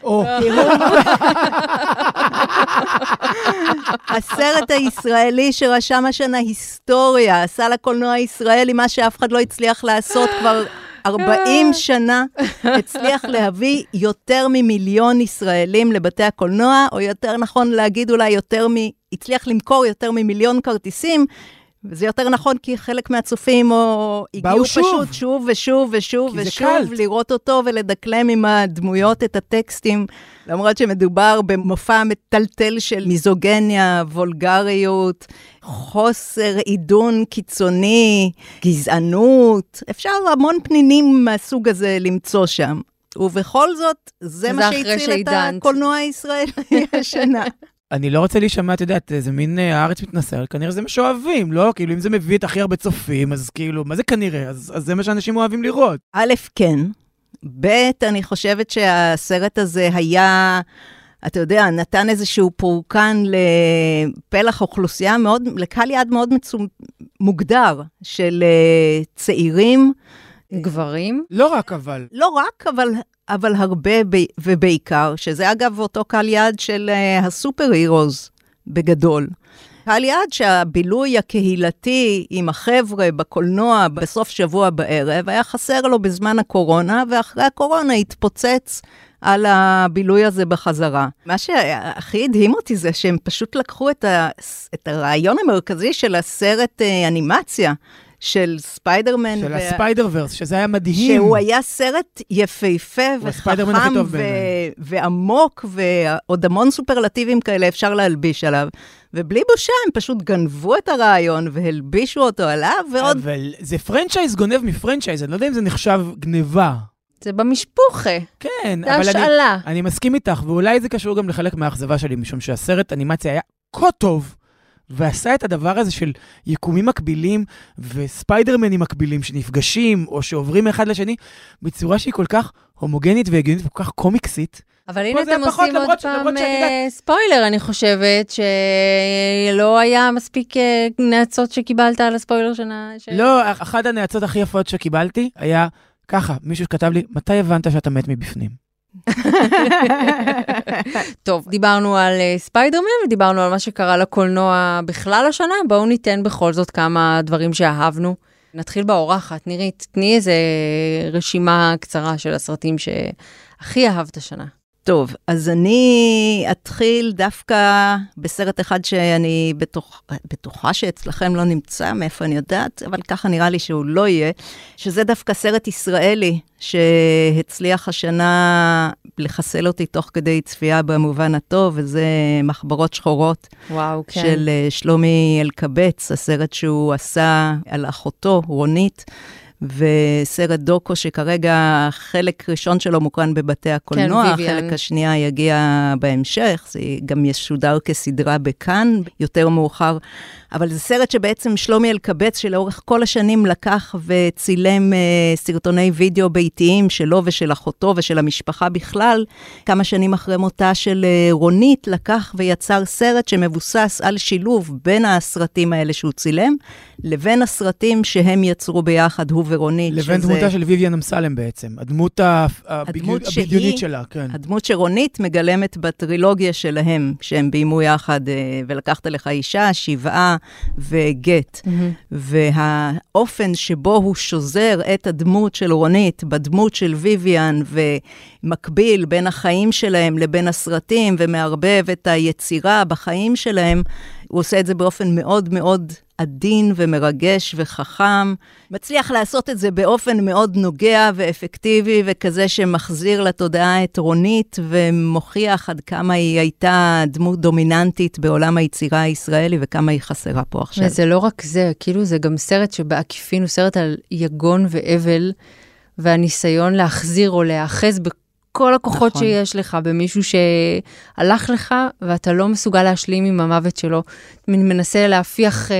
הסרט הישראלי שרשם השנה היסטוריה, עשה לקולנוע הישראלי מה שאף אחד לא הצליח לעשות כבר ארבעים שנה, הצליח להביא יותר ממיליון ישראלים לבתי הקולנוע, או יותר נכון להגיד אולי יותר מ... הצליח למכור יותר ממיליון כרטיסים, וזה יותר נכון כי חלק מהצופים או הגיעו פשוט שוב ושוב ושוב ושוב לראות אותו ולדקלם עם הדמויות את הטקסטים, למרות שמדובר במופע מטלטל של מיזוגניה, וולגריות, חוסר עידון קיצוני, גזענות, אפשר המון פנינים מהסוג הזה למצוא שם. ובכל זאת, זה מה שהציל את הקולנוע הישראלי השנה. אני לא רוצה להישמע, את יודעת, זה מין הארץ מתנסה, כנראה זה מה שאוהבים, לא? כאילו, אם זה מביא את הכי הרבה צופים, אז כאילו, מה זה כנראה? אז, אז זה מה שאנשים אוהבים לראות. א', כן. ב', אני חושבת שהסרט הזה היה, אתה יודע, נתן איזשהו פורקן לפלח אוכלוסייה מאוד, לקהל יעד מאוד מצום, מוגדר, של צעירים. גברים? לא רק אבל. לא רק, אבל... אבל הרבה ובעיקר, שזה אגב אותו קהל יעד של uh, הסופר הירוז בגדול. קהל יעד שהבילוי הקהילתי עם החבר'ה בקולנוע בסוף שבוע בערב, היה חסר לו בזמן הקורונה, ואחרי הקורונה התפוצץ על הבילוי הזה בחזרה. מה שהכי הדהים אותי זה שהם פשוט לקחו את, ה, את הרעיון המרכזי של הסרט uh, אנימציה, של ספיידרמן. של הספיידר-ורס, שזה היה מדהים. שהוא היה סרט יפהפה וחכם ועמוק, ועוד המון סופרלטיבים כאלה אפשר להלביש עליו. ובלי בושה, הם פשוט גנבו את הרעיון והלבישו אותו עליו, ועוד... אבל זה פרנצ'ייז גונב מפרנצ'ייז, אני לא יודע אם זה נחשב גניבה. זה במשפוחה. כן, זה אבל השאלה. אני, אני מסכים איתך, ואולי זה קשור גם לחלק מהאכזבה שלי, משום שהסרט אנימציה היה כה טוב, ועשה את הדבר הזה של יקומים מקבילים וספיידרמנים מקבילים שנפגשים או שעוברים אחד לשני בצורה שהיא כל כך הומוגנית והגיונית וכל כך קומיקסית. אבל הנה אתם עושים עוד פעם ספוילר, אני חושבת שלא היה מספיק נעצות שקיבלת על הספוילר שנה. לא, אחת הנעצות הכי יפות שקיבלתי היה ככה, מישהו שכתב לי, מתי הבנת שאתה מת מבפנים? טוב, דיברנו על ספיידרמן ודיברנו על מה שקרה לקולנוע בכלל השנה, בואו ניתן בכל זאת כמה דברים שאהבנו. נתחיל באורחת, נירית, תני איזה רשימה קצרה של הסרטים שהכי אהבת השנה. טוב, אז אני אתחיל דווקא בסרט אחד שאני בטוח, בטוחה שאצלכם לא נמצא, מאיפה אני יודעת, אבל ככה נראה לי שהוא לא יהיה, שזה דווקא סרט ישראלי, שהצליח השנה לחסל אותי תוך כדי צפייה במובן הטוב, וזה מחברות שחורות. וואו, כן. של שלומי אלקבץ, הסרט שהוא עשה על אחותו, רונית, וסרט דוקו שכרגע חלק ראשון שלו מוקרן בבתי הקולנוע, כן, החלק השנייה יגיע בהמשך, זה גם ישודר כסדרה בכאן, יותר מאוחר, אבל זה סרט שבעצם שלומי אלקבץ, שלאורך כל השנים לקח וצילם אה, סרטוני וידאו ביתיים שלו ושל אחותו ושל המשפחה בכלל, כמה שנים אחרי מותה של אה, רונית, לקח ויצר סרט שמבוסס על שילוב בין הסרטים האלה שהוא צילם, לבין הסרטים שהם יצרו ביחד, הוא ורונית. לבין שזה... דמותה של ויויאן אמסלם בעצם, הדמות, הדמות הבדיונית שלה, כן. הדמות שרונית מגלמת בטרילוגיה שלהם, שהם ביימו יחד, ולקחת לך אישה, שבעה וגט. Mm-hmm. והאופן שבו הוא שוזר את הדמות של רונית, בדמות של ויויאן, ומקביל בין החיים שלהם לבין הסרטים, ומערבב את היצירה בחיים שלהם, הוא עושה את זה באופן מאוד מאוד עדין ומרגש וחכם, מצליח לעשות את זה באופן מאוד נוגע ואפקטיבי, וכזה שמחזיר לתודעה את רונית, ומוכיח עד כמה היא הייתה דמות דומיננטית בעולם היצירה הישראלי, וכמה היא חסרה פה עכשיו. וזה לא רק זה, כאילו זה גם סרט שבעקיפין הוא סרט על יגון ואבל, והניסיון להחזיר או להאחז בכל, כל הכוחות נכון. שיש לך במישהו שהלך לך, ואתה לא מסוגל להשלים עם המוות שלו. מנסה להפיח אה,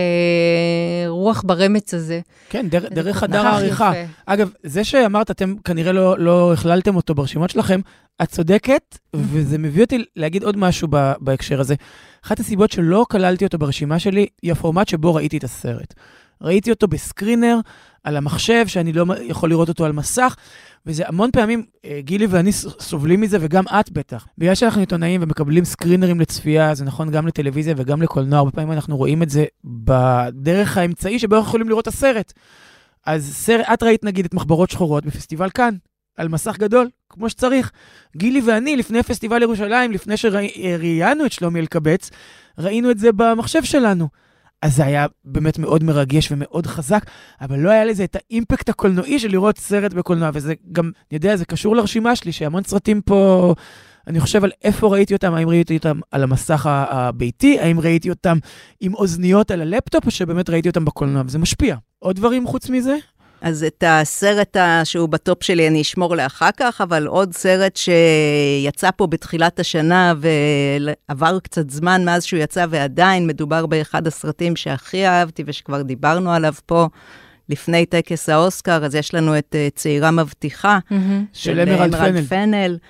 רוח ברמץ הזה. כן, דר, דרך חדר העריכה. אגב, זה שאמרת, אתם כנראה לא, לא הכללתם אותו ברשימות שלכם, את צודקת, וזה מביא אותי להגיד עוד משהו בהקשר הזה. אחת הסיבות שלא כללתי אותו ברשימה שלי, היא הפורמט שבו ראיתי את הסרט. ראיתי אותו בסקרינר, על המחשב, שאני לא יכול לראות אותו על מסך, וזה המון פעמים, גילי ואני סובלים מזה, וגם את בטח. בגלל שאנחנו עיתונאים ומקבלים סקרינרים לצפייה, זה נכון גם לטלוויזיה וגם לקולנוע, הרבה פעמים אנחנו רואים את זה בדרך האמצעי שבו אנחנו יכולים לראות את הסרט. אז סרט, את ראית נגיד את מחברות שחורות בפסטיבל כאן, על מסך גדול, כמו שצריך. גילי ואני, לפני פסטיבל ירושלים, לפני שראיינו את שלומי אלקבץ, ראינו את זה במחשב שלנו. אז זה היה באמת מאוד מרגש ומאוד חזק, אבל לא היה לזה את האימפקט הקולנועי של לראות סרט בקולנוע, וזה גם, אני יודע, זה קשור לרשימה שלי, שהמון סרטים פה, אני חושב על איפה ראיתי אותם, האם ראיתי אותם על המסך הביתי, האם ראיתי אותם עם אוזניות על הלפטופ, או שבאמת ראיתי אותם בקולנוע, וזה משפיע. עוד דברים חוץ מזה? אז את הסרט שהוא בטופ שלי אני אשמור לאחר כך, אבל עוד סרט שיצא פה בתחילת השנה ועבר קצת זמן מאז שהוא יצא, ועדיין מדובר באחד הסרטים שהכי אהבתי ושכבר דיברנו עליו פה לפני טקס האוסקר, אז יש לנו את צעירה מבטיחה mm-hmm. של אמרלד פנל. פנל,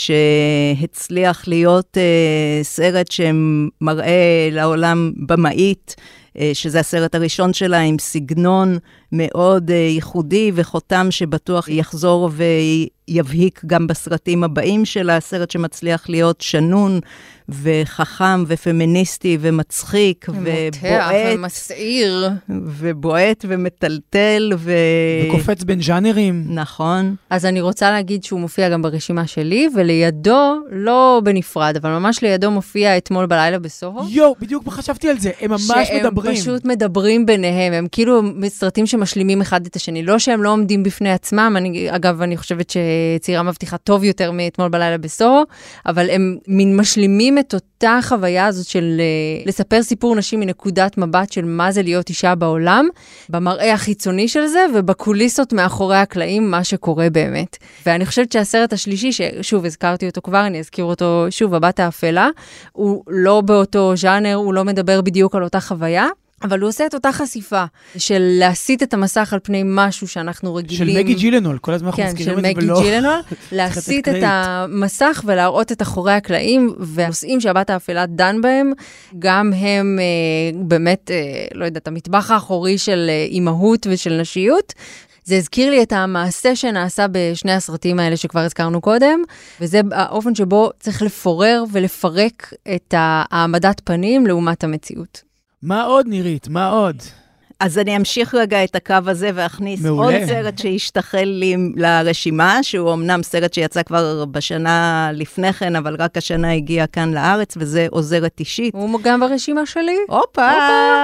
שהצליח להיות uh, סרט שמראה לעולם במאית, שזה הסרט הראשון שלה עם סגנון מאוד ייחודי וחותם שבטוח יחזור ויבהיק גם בסרטים הבאים שלה, סרט שמצליח להיות שנון וחכם ופמיניסטי ומצחיק ובועט ומסעיר ובועט ומטלטל ו... וקופץ בין ז'אנרים. נכון. אז אני רוצה להגיד שהוא מופיע גם ברשימה שלי, ולידו, לא בנפרד, אבל ממש לידו מופיע אתמול בלילה בסוהו. יו, בדיוק חשבתי על זה, הם ממש מדברים. שהם פשוט מדברים ביניהם, הם כאילו סרטים שמשלימים אחד את השני, לא שהם לא עומדים בפני עצמם, אני, אגב, אני חושבת שצעירה מבטיחה טוב יותר מאתמול בלילה בסוהו, אבל הם מין משלימים את אותה חוויה הזאת של לספר סיפור נשים מנקודת מבט של מה זה להיות אישה בעולם, במראה החיצוני של זה, ובקוליסות מאחורי הקלעים, מה שקורה באמת. ואני חושבת שהסרט השלישי, ששוב, הזכרתי אותו כבר, אני אזכיר אותו שוב, הבת האפלה, הוא לא באותו ז'אנר, הוא לא מדבר בדיוק על אותה חוויה, אבל הוא עושה את אותה חשיפה של להסיט את המסך על פני משהו שאנחנו רגילים. של מגי ג'ילנול, כל הזמן אנחנו מזכירים את זה ולא... כן, של מגי ג'ילנול, להסיט את המסך ולהראות את אחורי הקלעים, והנושאים שהבת האפלה דן בהם, גם הם אה, באמת, אה, לא יודעת, המטבח האחורי של אה, אימהות ושל נשיות. זה הזכיר לי את המעשה שנעשה בשני הסרטים האלה שכבר הזכרנו קודם, וזה האופן שבו צריך לפורר ולפרק את העמדת פנים לעומת המציאות. מה עוד נירית? מה עוד? אז אני אמשיך רגע את הקו הזה ואכניס מעולה. עוד סרט שהשתחל לי לרשימה, שהוא אמנם סרט שיצא כבר בשנה לפני כן, אבל רק השנה הגיע כאן לארץ, וזה עוזרת אישית. הוא גם ברשימה שלי. אופה!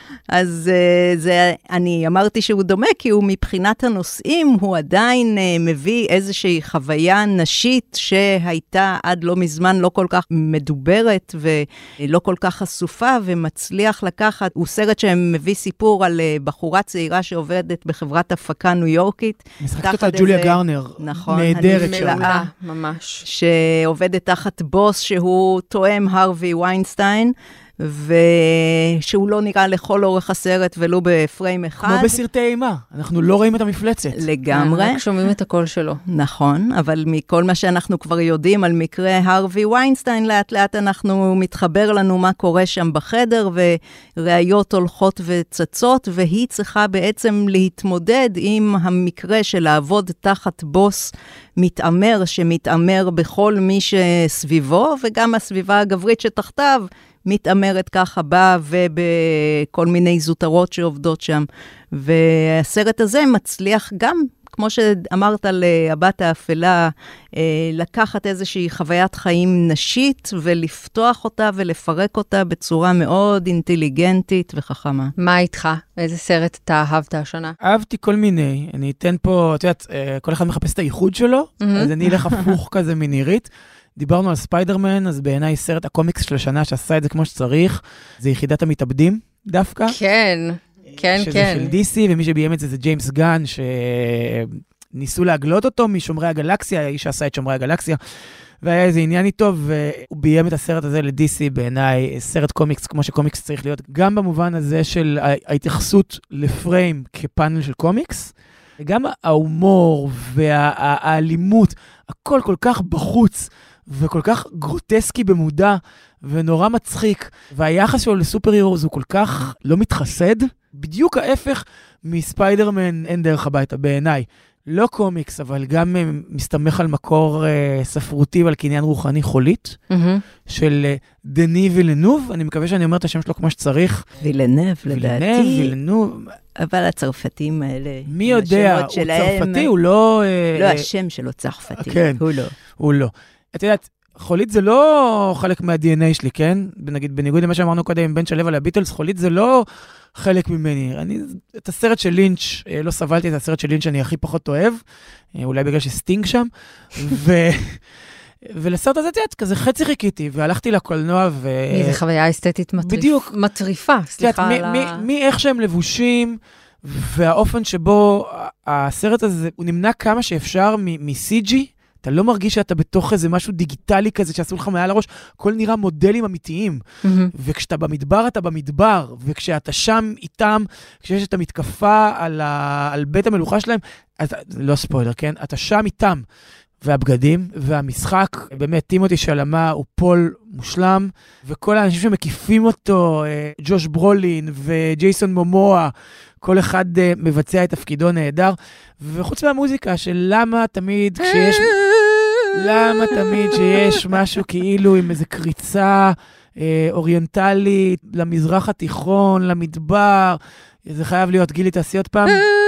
אז uh, זה, אני אמרתי שהוא דומה, כי הוא מבחינת הנושאים, הוא עדיין uh, מביא איזושהי חוויה נשית שהייתה עד לא מזמן לא כל כך מדוברת ולא כל כך חשופה, ומצליח לקחת, הוא סרט שמביא סיפור על uh, בחורה צעירה שעובדת בחברת הפקה ניו יורקית. משחקת אותה ג'וליה איזה... גרנר, נכון, נהדרת מלאה, ממש. שעובדת תחת בוס שהוא תואם הרווי ויינסטיין, ושהוא לא נראה לכל אורך הסרט ולא בפריים אחד. כמו בסרטי אימה, אנחנו לא רואים את המפלצת. לגמרי. רק שומעים את הקול שלו. נכון, אבל מכל מה שאנחנו כבר יודעים על מקרה הרווי ויינסטיין, לאט לאט אנחנו מתחבר לנו מה קורה שם בחדר, וראיות הולכות וצצות, והיא צריכה בעצם להתמודד עם המקרה של לעבוד תחת בוס מתאמר, שמתאמר בכל מי שסביבו, וגם הסביבה הגברית שתחתיו, מתאמרת ככה בה ובכל מיני זוטרות שעובדות שם. והסרט הזה מצליח גם, כמו שאמרת על הבת האפלה, לקחת איזושהי חוויית חיים נשית ולפתוח אותה ולפרק אותה בצורה מאוד אינטליגנטית וחכמה. מה איתך? איזה סרט אתה אהבת השנה? אהבתי כל מיני. אני אתן פה, את יודעת, כל אחד מחפש את הייחוד שלו, אז אני אלך הפוך כזה מנירית. דיברנו על ספיידרמן, אז בעיניי סרט הקומיקס של השנה שעשה את זה כמו שצריך, זה יחידת המתאבדים דווקא. כן, כן, שזה כן. של די סי, ומי שביים את זה זה ג'יימס גן, שניסו להגלות אותו משומרי הגלקסיה, האיש שעשה את שומרי הגלקסיה, והיה איזה עניין איתו, והוא ביים את הסרט הזה ל-די סי בעיניי, סרט קומיקס כמו שקומיקס צריך להיות, גם במובן הזה של ההתייחסות לפריים כפאנל של קומיקס, וגם ההומור והאלימות, הכל כל כך בחוץ, וכל כך גרוטסקי במודע, ונורא מצחיק, והיחס שלו לסופר הירוז הוא כל כך לא מתחסד, בדיוק ההפך מספיידרמן אין דרך הביתה בעיניי. לא קומיקס, אבל גם מסתמך על מקור uh, ספרותי ועל קניין רוחני חולית, mm-hmm. של uh, דני וילנוב, אני מקווה שאני אומר את השם שלו כמו שצריך. וילנב, לדעתי. וילנב, וילנוב. אבל הצרפתים האלה, מי יודע, הוא שלהם, צרפתי, הוא לא... לא, uh, השם שלו צרפתי, כן, הוא לא. הוא לא. את יודעת, חולית זה לא חלק מה-די אן איי שלי, כן? נגיד, בניגוד למה שאמרנו קודם עם בן שלו על הביטלס, חולית זה לא חלק ממני. אני, את הסרט של לינץ', לא סבלתי את הסרט של לינץ' שאני הכי פחות אוהב, אולי בגלל שסטינג שם, ו... ולסרט הזה, תיאת, כזה חצי חיכיתי, והלכתי לקולנוע ו... איזה חוויה אסתטית מטריפ... בדיוק. מטריפה, סליחה על ה... מי איך שהם לבושים, והאופן שבו הסרט הזה, הוא נמנע כמה שאפשר מ-סי ג'י, אתה לא מרגיש שאתה בתוך איזה משהו דיגיטלי כזה שעשו לך מעל הראש, הכל נראה מודלים אמיתיים. Mm-hmm. וכשאתה במדבר, אתה במדבר, וכשאתה שם איתם, כשיש את המתקפה על, ה... על בית המלוכה שלהם, אז לא ספוילר, כן? אתה שם איתם. והבגדים, והמשחק, באמת, טימותי שלמה הוא פול מושלם, וכל האנשים שמקיפים אותו, ג'וש ברולין וג'ייסון מומואה, כל אחד מבצע את תפקידו נהדר, וחוץ מהמוזיקה של למה תמיד כשיש, למה תמיד שיש משהו כאילו עם איזו קריצה אה, אוריינטלית, למזרח התיכון, למדבר, זה חייב להיות גילי תעשיות פעם.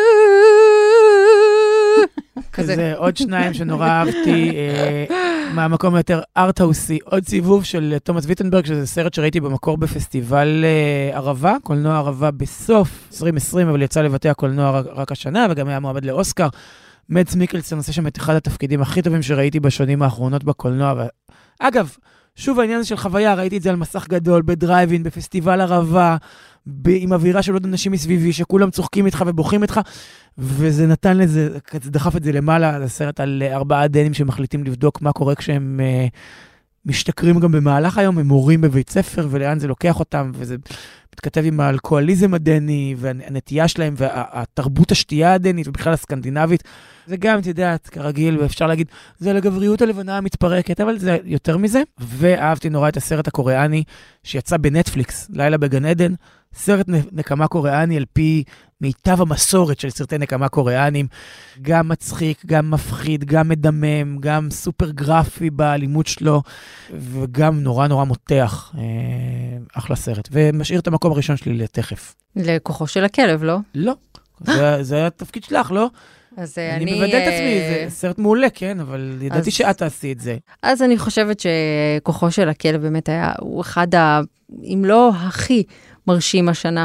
כזה עוד שניים שנורא אהבתי, מהמקום היותר ארט-האוסי, עוד סיבוב של תומאס ויטנברג, שזה סרט שראיתי במקור בפסטיבל ערבה, קולנוע ערבה בסוף עשרים עשרים, אבל יצא לבתי הקולנוע רק השנה, וגם היה מועמד לאוסקר. מדס מיקלסון עושה שם את אחד התפקידים הכי טובים שראיתי בשנים האחרונות בקולנוע. אגב, שוב העניין הזה של חוויה, ראיתי את זה על מסך גדול, בדרייבין, בפסטיבל ערבה, עם אווירה של עוד אנשים מסביבי, שכולם צוחקים איתך ובוכים איתך, וזה נתן לזה, דחף את זה למעלה, זה סרט על ארבעה דנים שמחליטים לבדוק מה קורה כשהם uh, משתכרים גם במהלך היום, הם מורים בבית ספר, ולאן זה לוקח אותם, וזה מתכתב עם האלכוהוליזם הדני, והנטייה שלהם, והתרבות השתייה הדנית, ובכלל הסקנדינבית. זה גם, את יודעת, כרגיל, ואפשר להגיד, זה לגבריות הלבנה המתפרקת, אבל זה יותר מזה. ואהבתי נורא את הסרט הקוריאני, שיצא בנטפליקס, לילה בגן עדן, סרט נקמה קוריאני על פי מיטב המסורת של סרטי נקמה קוריאנים, גם מצחיק, גם מפחיד, גם מדמם, גם סופר גרפי באלימות שלו, וגם נורא נורא מותח. אחלה סרט. ומשאיר את המקום הראשון שלי לתכף. לכוחו של הכלב, לא? לא. זה, זה היה התפקיד שלך, לא? אז אני, אני מבדל את עצמי, זה סרט מעולה, כן, אבל ידעתי שאת תעשי את זה. אז אני חושבת שכוחו של הכלב באמת היה, הוא אחד ה... אם לא הכי מרשים השנה,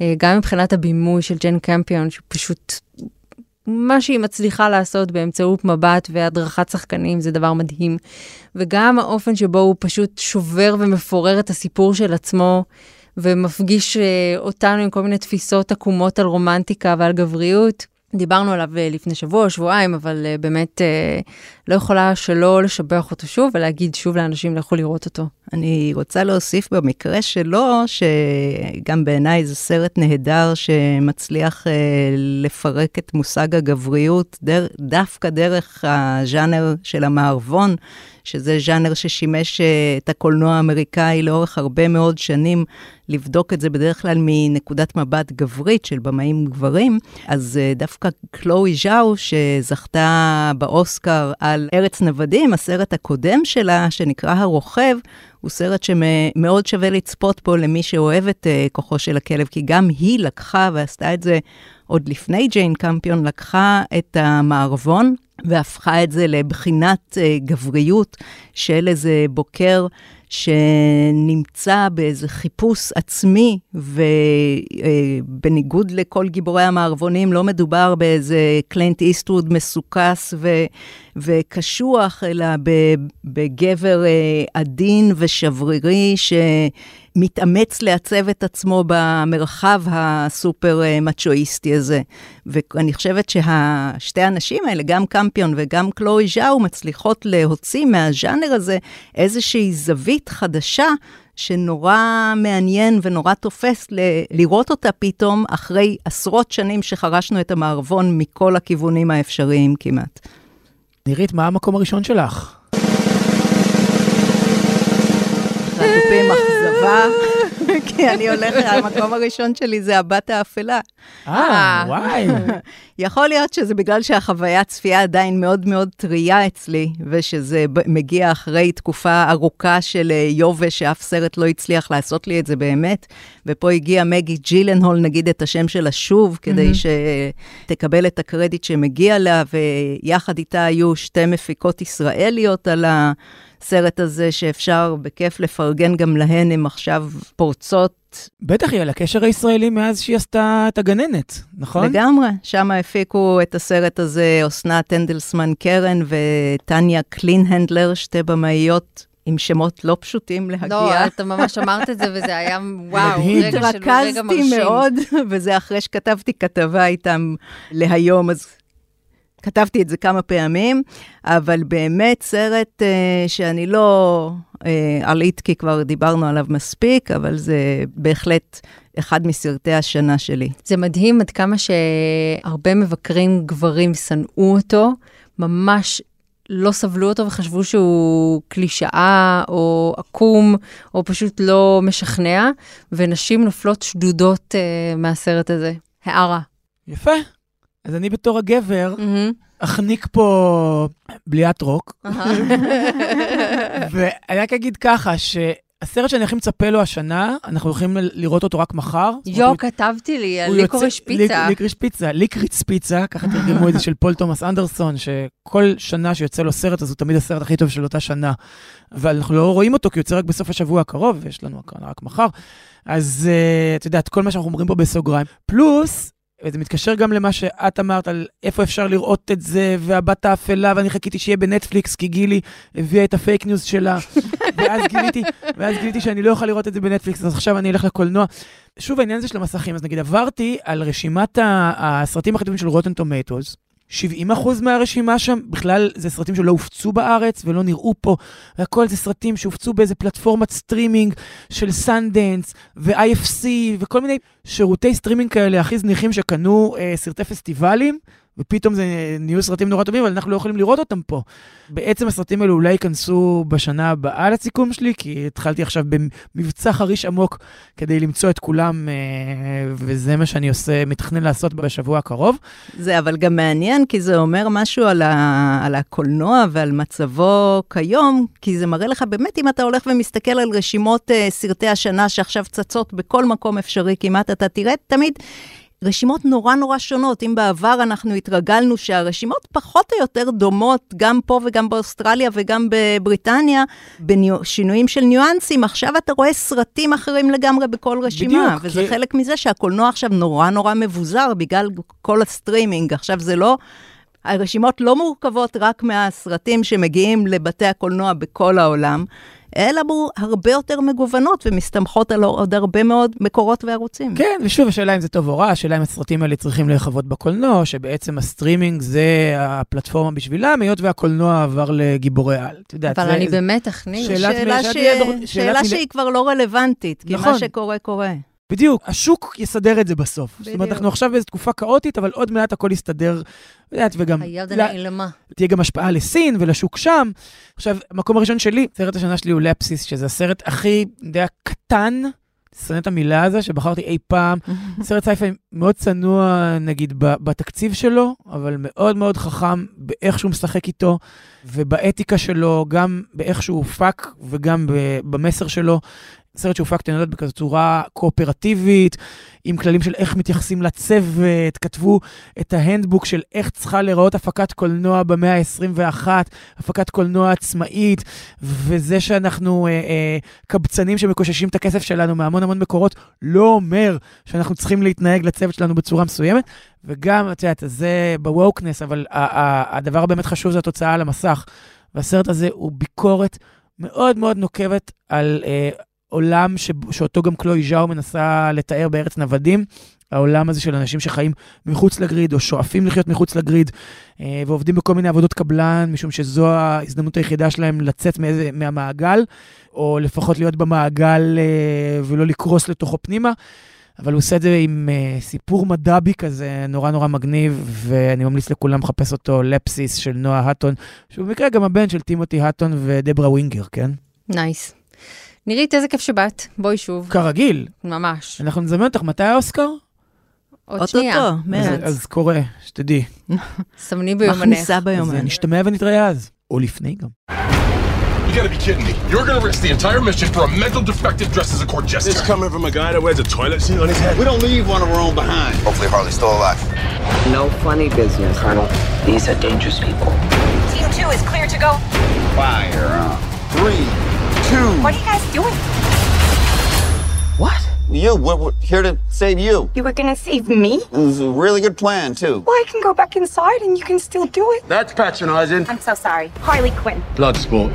גם מבחינת הבימוי של ג'ן קמפיון, שפשוט מה שהיא מצליחה לעשות באמצעות מבט והדרכת שחקנים, זה דבר מדהים. וגם האופן שבו הוא פשוט שובר ומפורר את הסיפור של עצמו, ומפגיש אותנו עם כל מיני תפיסות עקומות על רומנטיקה ועל גבריות. דיברנו עליו לפני שבוע או שבועיים, אבל באמת לא יכולה שלא לשבח אותו שוב, ולהגיד שוב לאנשים לכו לראות אותו. אני רוצה להוסיף במקרה שלו, שגם בעיניי זה סרט נהדר, שמצליח לפרק את מושג הגבריות, דווקא דרך הז'אנר של המערבון, שזה ז'אנר ששימש את הקולנוע האמריקאי לאורך הרבה מאוד שנים, לבדוק את זה בדרך כלל מנקודת מבט גברית של במאים גברים, אז דווקא קלואי ז'או, שזכתה באוסקר על ארץ נוודים, הסרט הקודם שלה, שנקרא הרוכב, הוא סרט שמאוד שווה לצפות פה למי שאוהב את כוחו של הכלב, כי גם היא לקחה, ועשתה את זה עוד לפני ג'יין קמפיון, לקחה את המערבון, והפכה את זה לבחינת גבריות של איזה בוקר שנמצא באיזה חיפוש עצמי, ובניגוד לכל גיבורי המערבונים, לא מדובר באיזה קלינט איסטווד מסוכס ו... וקשוח, אלא בגבר עדין ושברירי שמתאמץ לעצב את עצמו במרחב הסופר מצ'ואיסטי הזה. ואני חושבת שהשתי האנשים האלה, גם קמפיון וגם קלואי ז'או, מצליחות להוציא מהז'אנר הזה איזושהי זווית חדשה, שנורא מעניין ונורא תופס ל- לראות אותה פתאום אחרי עשרות שנים שחרשנו את המערבון מכל הכיוונים האפשריים כמעט. נירית, מה המקום הראשון שלך? חטופים אכזבה, כי אני הולכת, המקום הראשון שלי זה הבת האפלה. אה, וואי. יכול להיות שזה בגלל שהחוויה צפייה עדיין מאוד מאוד טריה אצלי, ושזה מגיע אחרי תקופה ארוכה של יובש, שאף סרט לא הצליח לעשות לי את זה באמת, ופה הגיע מגי ג'ילנהול, נגיד את השם שלה שוב, כדי שתקבל את הקרדיט שמגיע לה, ויחד איתה היו שתי מפיקות ישראליות על ה... סרט הזה שאפשר בכיף לפרגן גם להן, הם עכשיו פורצות. בטח היא על הקשר הישראלי מאז שהיא עשתה את הגננת, נכון? לגמרי, שם הפיקו את הסרט הזה אסנת הנדלסמן קרן וטניה קלינהנדלר, שתי במאיות עם שמות לא פשוטים להגיע. לא, אתה ממש אמרת את זה, וזה היה וואו, רגע של רגע מרשים. התרכזתי מאוד, וזה אחרי שכתבתי כתבה איתם להיום, אז... כתבתי את זה כמה פעמים, אבל באמת סרט uh, שאני לא uh, עלית, כי כבר דיברנו עליו מספיק, אבל זה בהחלט אחד מסרטי השנה שלי. זה מדהים עד כמה שהרבה מבקרים גברים שנאו אותו, ממש לא סבלו אותו וחשבו שהוא קלישאה או עקום, או פשוט לא משכנע, ונשים נופלות שדודות uh, מהסרט הזה. הערה. יפה. אז אני בתור הגבר, אחניק פה בליית רוק. ואני רק אגיד ככה, שהסרט שאני הכי מצפה לו השנה, אנחנו הולכים לראות אותו רק מחר. יו, כתבתי לי, על ליקוריש פיצה. ליקריש פיצה, ליקריץ פיצה, ככה תרגמו את זה של פול תומאס אנדרסון, שכל שנה שיוצא לו סרט, אז הוא תמיד הסרט הכי טוב של אותה שנה. ואנחנו לא רואים אותו, כי יוצא רק בסוף השבוע הקרוב, ויש לנו רק מחר. אז את יודעת, כל מה שאנחנו אומרים פה בסוגריים. פלוס, וזה מתקשר גם למה שאת אמרת על איפה אפשר לראות את זה, והבת האפלה, ואני חיכיתי שיהיה בנטפליקס, כי גילי הביאה את הפייק ניוז שלה, ואז גיליתי, ואז גיליתי שאני לא אוכל לראות את זה בנטפליקס, אז עכשיו אני אלך לקולנוע. שוב, העניין הזה של המסכים, אז נגיד, עברתי על רשימת הסרטים הכי טובים של רוטן טומטוס, שבעים אחוז מהרשימה שם, בכלל זה סרטים שלא הופצו בארץ ולא נראו פה, והכל זה סרטים שהופצו באיזה פלטפורמת סטרימינג של סנדנס ו-איי אף סי וכל מיני שירותי סטרימינג כאלה הכי זניחים שקנו אה, סרטי פסטיבלים, ופתאום זה נהיו סרטים נורא טובים, אבל אנחנו לא יכולים לראות אותם פה. בעצם הסרטים האלו אולי ייכנסו בשנה הבאה לסיכום שלי, כי התחלתי עכשיו במבצע חריש עמוק כדי למצוא את כולם, וזה מה שאני עושה, מתכנן לעשות בשבוע הקרוב. זה אבל גם מעניין, כי זה אומר משהו על, ה, על הקולנוע ועל מצבו כיום, כי זה מראה לך באמת, אם אתה הולך ומסתכל על רשימות סרטי השנה שעכשיו צצות בכל מקום אפשרי כמעט, אתה תראה תמיד, רשימות נורא נורא שונות. אם בעבר אנחנו התרגלנו שהרשימות פחות או יותר דומות, גם פה וגם באוסטרליה וגם בבריטניה, בשינויים של ניואנסים, עכשיו אתה רואה סרטים אחרים לגמרי בכל רשימה, בדיוק, וזה כי... חלק מזה שהקולנוע עכשיו נורא נורא מבוזר, בגלל כל הסטרימינג. עכשיו זה לא... הרשימות לא מורכבות רק מהסרטים שמגיעים לבתי הקולנוע בכל העולם, אלא בו הרבה יותר מגוונות ומסתמכות על עוד הרבה מאוד מקורות וערוצים. כן, ושוב, השאלה אם זה טוב או רע, השאלה אם הסרטים האלה צריכים להרחבות בקולנוע, שבעצם הסטרימינג זה הפלטפורמה בשבילם, היות והקולנוע עבר לגיבורי על. אבל אני באמת אכניס. שאלה שהיא כבר לא רלוונטית, כי מה שקורה קורה. בדיוק, השוק יסדר את זה בסוף. בדיוק. זאת אומרת, אנחנו עכשיו באיזו תקופה כאוטית, אבל עוד מעט הכל יסתדר, יודעת, וגם... היד הנעלמה. תהיה גם השפעה לסין ולשוק שם. עכשיו, המקום הראשון שלי, סרט השנה שלי הוא לפסיס, שזה הסרט הכי, יודע, קטן, שונא את המילה הזו, שבחרתי אי פעם. סרט סייפיי מאוד צנוע, נגיד, בתקציב שלו, אבל מאוד מאוד חכם באיך שהוא משחק איתו, ובאתיקה שלו, גם באיך שהוא הופק, וגם במסר שלו. סרט שהופק תנדות בכזו צורה קואופרטיבית, עם כללים של איך מתייחסים לצוות, כתבו את ההנדבוק של איך צריכה לראות הפקת קולנוע במאה ה-עשרים ואחת, הפקת קולנוע עצמאית, וזה שאנחנו אה, אה, קבצנים שמקוששים את הכסף שלנו מהמון המון מקורות, לא אומר שאנחנו צריכים להתנהג לצוות שלנו בצורה מסוימת, וגם, את יודעת, זה בווקנס, אבל הדבר באמת חשוב זה התוצאה על המסך, והסרט הזה הוא ביקורת מאוד מאוד נוקבת על... אה, עולם ש... שאותו גם קלוי ז'או מנסה לתאר בארץ נוודים, העולם הזה של אנשים שחיים מחוץ לגריד, או שואפים לחיות מחוץ לגריד, ועובדים בכל מיני עבודות קבלן, משום שזו ההזדמנות היחידה שלהם לצאת מאיזה, מהמעגל, או לפחות להיות במעגל ולא לקרוס לתוכו פנימה, אבל הוא עושה את זה עם סיפור מדבי כזה, נורא נורא מגניב, ואני ממליץ לכולם לחפש אותו, לפסיס של נועה האטון, שהוא במקרה גם הבן של טימותי האטון ודברה ווינגר, כן? נייס. נירית, איזה כיף שבאת, בואי שוב. כרגיל. ממש. אנחנו נזמן אותך, מתי האוסקר? עוד שנייה. אז קורה, שתדעי. סמני ביומנך. מכניסה ביומנך. אז נשתמע ונתראה אז, או לפני גם. You gotta be kidding me. You're gonna risk the entire mission for a mental defective dressed as a court jester. This coming from a guy that wears a toilet seat on his head. We don't leave one of our own behind. Hopefully Harley's still alive. No funny business, Colonel. These are dangerous people. Team two is clear to go. Fire on. Three, two. What are you guys doing? What? You, we're, we're here to save you. You were gonna save me? It was a really good plan, too. Well, I can go back inside and you can still do it. That's patronizing. I'm so sorry. Harley Quinn. Bloodsport.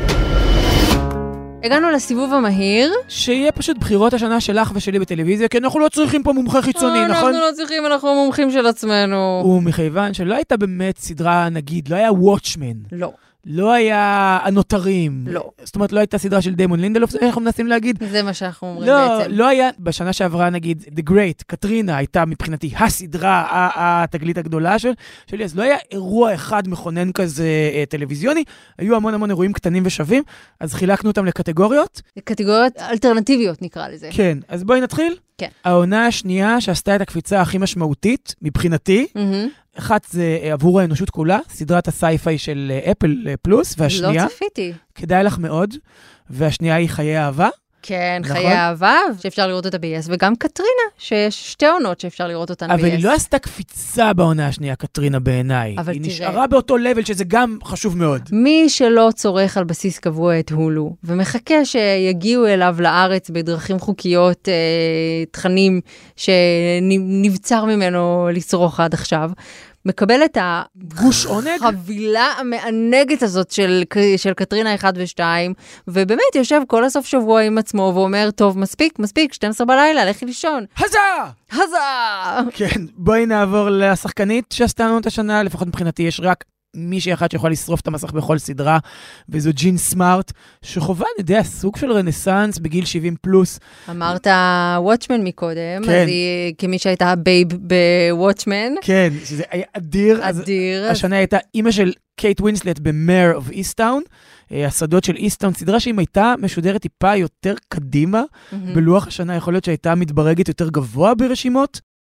הגענו לסיבוב המהיר. שיהיה פשוט בחירות השנה שלך ושלי בטלוויזיה, כי אנחנו לא צריכים פה מומחה חיצוני, נכון? אנחנו לא צריכים, אנחנו מומחים של עצמנו. ומכיוון שלא הייתה באמת סדרה, נגיד, לא היה וואטשמן. לא. לא היה הנותרים. לא. זאת אומרת, לא הייתה סדרה של דיימון לינדלוף, זה אנחנו מנסים להגיד. זה מה שאנחנו אומרים לא, בעצם. לא היה, בשנה שעברה, נגיד, The Great, קטרינה, הייתה מבחינתי הסדרה, התגלית הגדולה של, שלי, אז לא היה אירוע אחד מכונן כזה טלוויזיוני, היו המון המון אירועים קטנים ושווים, אז חילקנו אותם לקטגוריות. קטגוריות אלטרנטיביות נקרא לזה. כן, אז בואי נתחיל. כן. העונה השנייה שעשתה את הקפיצה הכי משמעותית, מבחינתי, Mm-hmm. אחת זה עבור האנושות כולה, סדרת הסייפיי של אפל פלוס, והשנייה... לא צפיתי. כדאי לך מאוד, והשנייה היא חיי אהבה. כן, נכון? חיי אהבה, שאפשר לראות אותה ב-יס, וגם קטרינה, שיש שתי עונות שאפשר לראות אותן ב-יס. אבל היא לא עשתה קפיצה בעונה השנייה, קטרינה בעיניי. אבל היא תראה. נשארה באותו לבל, שזה גם חשוב מאוד. מי שלא צורך על בסיס קבוע את הולו, ומחכה שיגיעו אליו לארץ בדרכים חוקיות, אה, תכנים שנבצר ממנו לצרוך עד עכשיו, מקבל את גוש עונג? החבילה המענגת הזאת של, של קטרינה אחת ושתיים, ובאמת יושב כל הסוף שבוע עם עצמו ואומר, טוב, מספיק, מספיק, שתים עשרה בלילה, לכי לישון. הזה! הזה! כן, בואי נעבור לשחקנית שעשתה לנו את השנה, לפחות מבחינתי יש רק מישהי אחת שיכולה לשרוף את המסך בכל סדרה, וזו ג'ין סמארט, שחובה, אני יודע, סוג של רנסנס בגיל שבעים פלוס. אמרת וואטשמן מקודם, כן. אז היא כמי שהייתה בייב בוואטשמן. כן, שזה היה אדיר. אדיר. השנה הייתה אימא של קייט ווינסלט ב-Mayor of Easttown, השדות של איסטאון, סדרה שאם הייתה משודרת טיפה יותר קדימה, mm-hmm. בלוח השנה יכול להיות שהייתה מתברגת יותר גבוה ברשימות.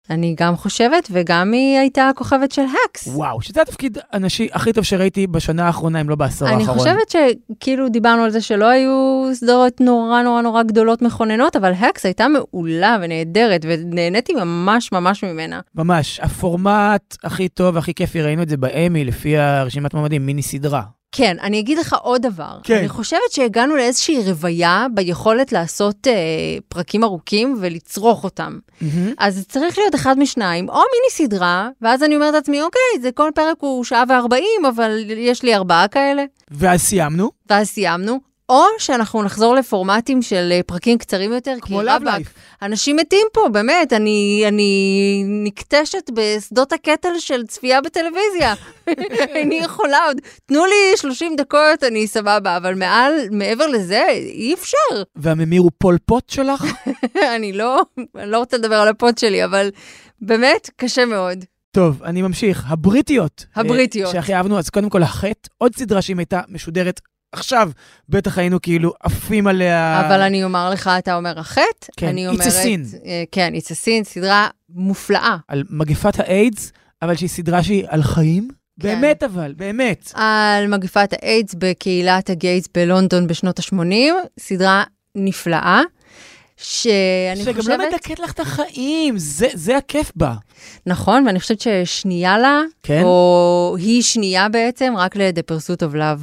אני גם חושבת, וגם היא הייתה הכוכבת של הקס. וואו, שזה התפקיד הנשי הכי טוב שראיתי בשנה האחרונה, אם לא בעשור האחרון. אני חושבת שכאילו דיברנו על זה שלא היו סדרות נורא נורא נורא גדולות מכוננות, אבל הקס הייתה מעולה ונהדרת, ונהניתי ממש ממש ממנה. ממש, הפורמט הכי טוב, הכי כיפי, ראינו את זה באמי, לפי הרשימת מועמדים, מיני סדרה. כן, אני אגיד לך עוד דבר. כן. אני חושבת שהגענו לאיזושהי רוויה ביכולת לעשות אה, פרקים ארוכים ולצרוך אותם. Mm-hmm. אז זה צריך להיות אחד משניים, או מיני סדרה, ואז אני אומרת לעצמי, אוקיי, זה כל פרק הוא שעה וארבעים, אבל יש לי ארבעה כאלה. ואז סיימנו. ואז סיימנו. או שאנחנו נחזור לפורמטים של פרקים קצרים יותר. כמו Love Life. אנשים מתים פה, באמת, אני, אני נקטשת בשדות הקטל של צפייה בטלוויזיה. אני יכולה עוד, תנו לי שלושים דקות, אני סבבה, אבל מעל, מעבר לזה, אי אפשר. והממיר הוא פול פוט שלך? אני לא, אני לא רוצה לדבר על הפוט שלי, אבל באמת קשה מאוד. טוב, אני ממשיך. הבריטיות. הבריטיות. שהכי אהבנו, אז קודם כל החטא, עוד סדרה שהיא הייתה משודרת עכשיו, בטח היינו כאילו עפים עליה. אבל אני אומר לך, אתה אומר החטא, כן, אני אומרת, It's a Sin. כן, It's a Sin, סדרה מופלאה. על מגפת האיידס, אבל שהיא סדרה שהיא על חיים. כן. באמת אבל, באמת. על מגפת האיידס בקהילת הגייטס בלונדון בשנות ה-שמונים, סדרה נפלאה, שאני שגם חושבת... שגם לא מדכאת לך את החיים, זה, זה הכיף בה. נכון, ואני חושבת ששנייה לה, כן? או היא שנייה בעצם, רק ל-The Pursuit of Love.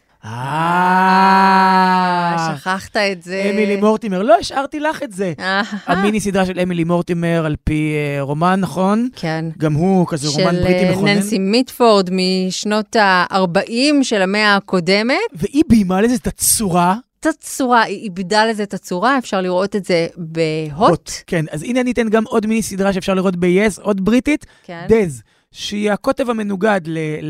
אה, שכחת את זה. אמילי מורטימר, לא השארתי לך את זה. המיני סדרה של אמילי מורטימר על פי רומן, נכון? כן. גם הוא כזה רומן בריטי מכונן. של ננסי מיטפורד משנות ה-ארבעים של המאה הקודמת. והיא ביימה לזה את הצורה. את הצורה, היא איבדה לזה את הצורה, אפשר לראות את זה בהוט. כן, אז הנה אני אתן גם עוד מיני סדרה שאפשר לראות ב-Yes, עוד בריטית, דז. שהיא הכותב המנוגד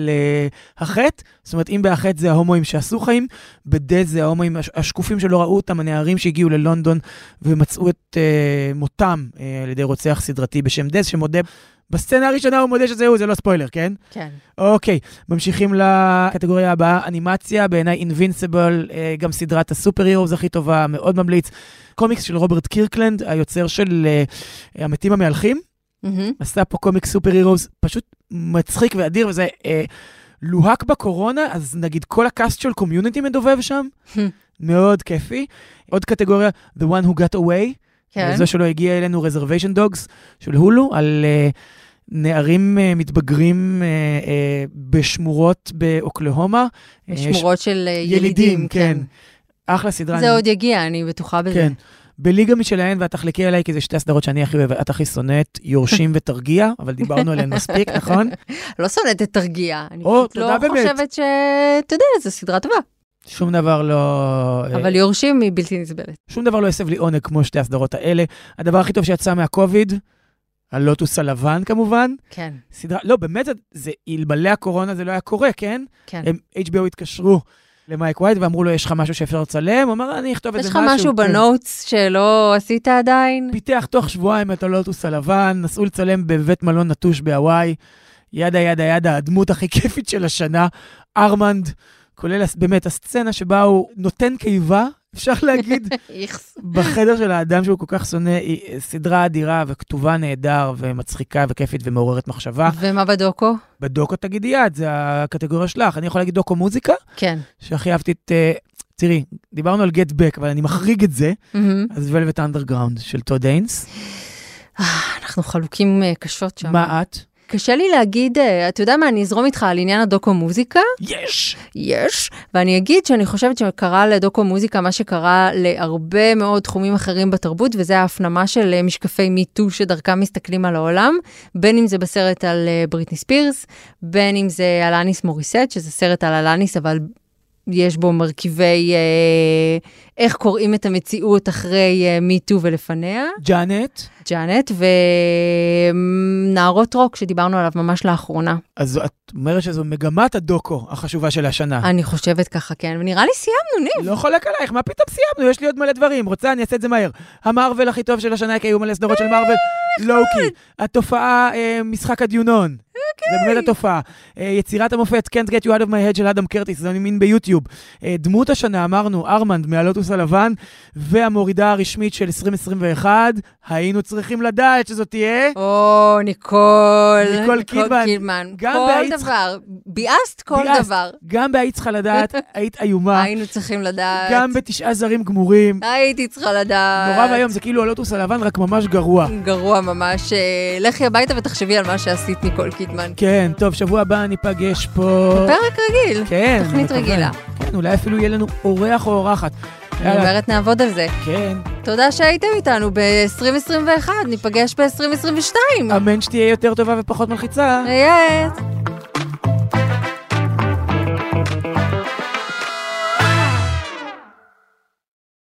להחטא, זאת אומרת, אם בהחטא זה ההומואים שעשו חיים, בדז זה ההומואים השקופים שלא ראו אותם, הנערים שהגיעו ללונדון ומצאו את uh, מותם uh, על ידי רוצח סדרתי בשם דז, שמודה, בסצנה הראשונה הוא מודה שזה הוא, זה לא ספוילר, כן? כן. אוקיי, ממשיכים לקטגוריה הבאה, אנימציה, בעיניי Invincible, uh, גם סדרת הסופר הירוז הכי טובה, מאוד ממליץ, קומיקס של רוברט קירקלנד, היוצר של uh, המתים המהלכים, Mm-hmm. עשה פה קומיק סופר הירוז, פשוט מצחיק ואדיר, וזה אה, לוהק בקורונה, אז נגיד כל הקאסט של קומיוניטי מדובב שם, מאוד כיפי. עוד קטגוריה, The One Who Got Away, כן. זה שלא הגיע אלינו, Reservation Dogs של הולו, על אה, נערים אה, מתבגרים אה, אה, בשמורות באוקלהומה. בשמורות אה, של ש... ילידים, ילידים, כן. כן. אחלה סדרה. זה אני... עוד יגיע, אני בטוחה בזה. כן. בליגה משלהן, ואת תחלקי עליי, כי זה שתי הסדרות שאני הכי אוהב, את הכי שונאת, יורשים ותרגיע, אבל דיברנו עליהן מספיק, נכון? לא שונאת את תרגיע. אני או, פשוט לא חושבת ש... אתה יודע, זו סדרה טובה. שום דבר לא... אבל יורשים היא בלתי נסבלת. שום דבר לא יסב לי עונג כמו שתי הסדרות האלה. הדבר הכי טוב שיצא מהקוביד, הלוטוס הלבן כמובן. כן. סדרה, לא, באמת, זה, אלמלא הקורונה זה לא היה קורה, כן? כן. הם אייץ' בי או התקשרו. למייק ווייט, ואמרו לו, יש לך משהו שאפשר לצלם? הוא אמר, אני אכתוב איזה משהו. יש לך משהו בנוטס שלא עשית עדיין? פיתח תוך שבועיים את הלוטוס הלבן, נסעו לצלם בבית מלון נטוש בהוואי, ידה ידה ידה, הדמות הכי כיפית של השנה, ארמנד, כולל באמת הסצנה שבה הוא נותן קיבה, אפשר להגיד, בחדר של האדם שהוא כל כך שונא, היא סדרה אדירה וכתובה נהדר ומצחיקה וכיפית ומעוררת מחשבה. ומה בדוקו? בדוקו תגידי יד, זה הקטגוריה שלך. אני יכול להגיד דוקו מוזיקה? כן. שהכי אהבתי את... תראי, דיברנו על Get Back, אבל אני מחריג את זה, אז Velvet Underground של טוד איינס. אנחנו חלוקים קשות שם. מה את? קשה לי להגיד, אתה יודע מה, אני אזרום איתך על עניין הדוקו מוזיקה. יש! יש, ואני אגיד שאני חושבת שקרה לדוקו מוזיקה מה שקרה להרבה מאוד תחומים אחרים בתרבות, וזה ההפנמה של משקפי מיטו שדרכם מסתכלים על העולם, בין אם זה בסרט על בריטני ספירס, בין אם זה על אניס מוריסט, שזה סרט על אלניס, אבל יש בו מרכיבי אה, איך קוראים את המציאות אחרי אה, מיטו ולפניה. ג'אנט. ג'אנט, ונערות רוק שדיברנו עליו ממש לאחרונה. אז את אומרת שזו מגמת הדוקו החשובה של השנה. אני חושבת ככה, כן, ונראה לי סיימנו, ניב. לא חולק עלייך, מה פתאום סיימנו? יש לי עוד מלא דברים. רוצה, אני אעשה את זה מהר. המרוול הכי טוב של השנה, כי היו מלא סדרות של מרוול. לוקי. התופעה, אה, משחק הדיונון. זה באמת התופעה. יצירת המופת, Can't Get You Out of My Head של אדם קרטיס, זה מין ביוטיוב. דמות השנה, אמרנו, ארמנד מהלוטוס הלבן, והמורידה הרשמית של עשרים עשרים ואחת, היינו צריכים לדעת שזאת תהיה... או, ניקול. ניקול קידמן. כל דבר. ביאסת כל דבר. גם בהיית צריכה לדעת, היית איומה. היינו צריכים לדעת. גם בתשעה זרים גמורים. הייתי צריכה לדעת. נורא והיום, זה כאילו הלוטוס הלבן, רק ממש גרוע. גרוע ממש. לכי הביתה ותחשבי על מה שעשית ניקול קידמן. כן, טוב, שבוע הבא ניפגש פה... פרק רגיל. כן. תוכנית רגילה. כן, אולי אפילו יהיה לנו אורח או אורחת. אני אומרת, נעבוד על זה. כן. תודה שהייתם איתנו ב-עשרים עשרים ואחת, ניפגש ב-עשרים עשרים ושתיים. אמן שתהיה יותר טובה ופחות מלחיצה. יאט.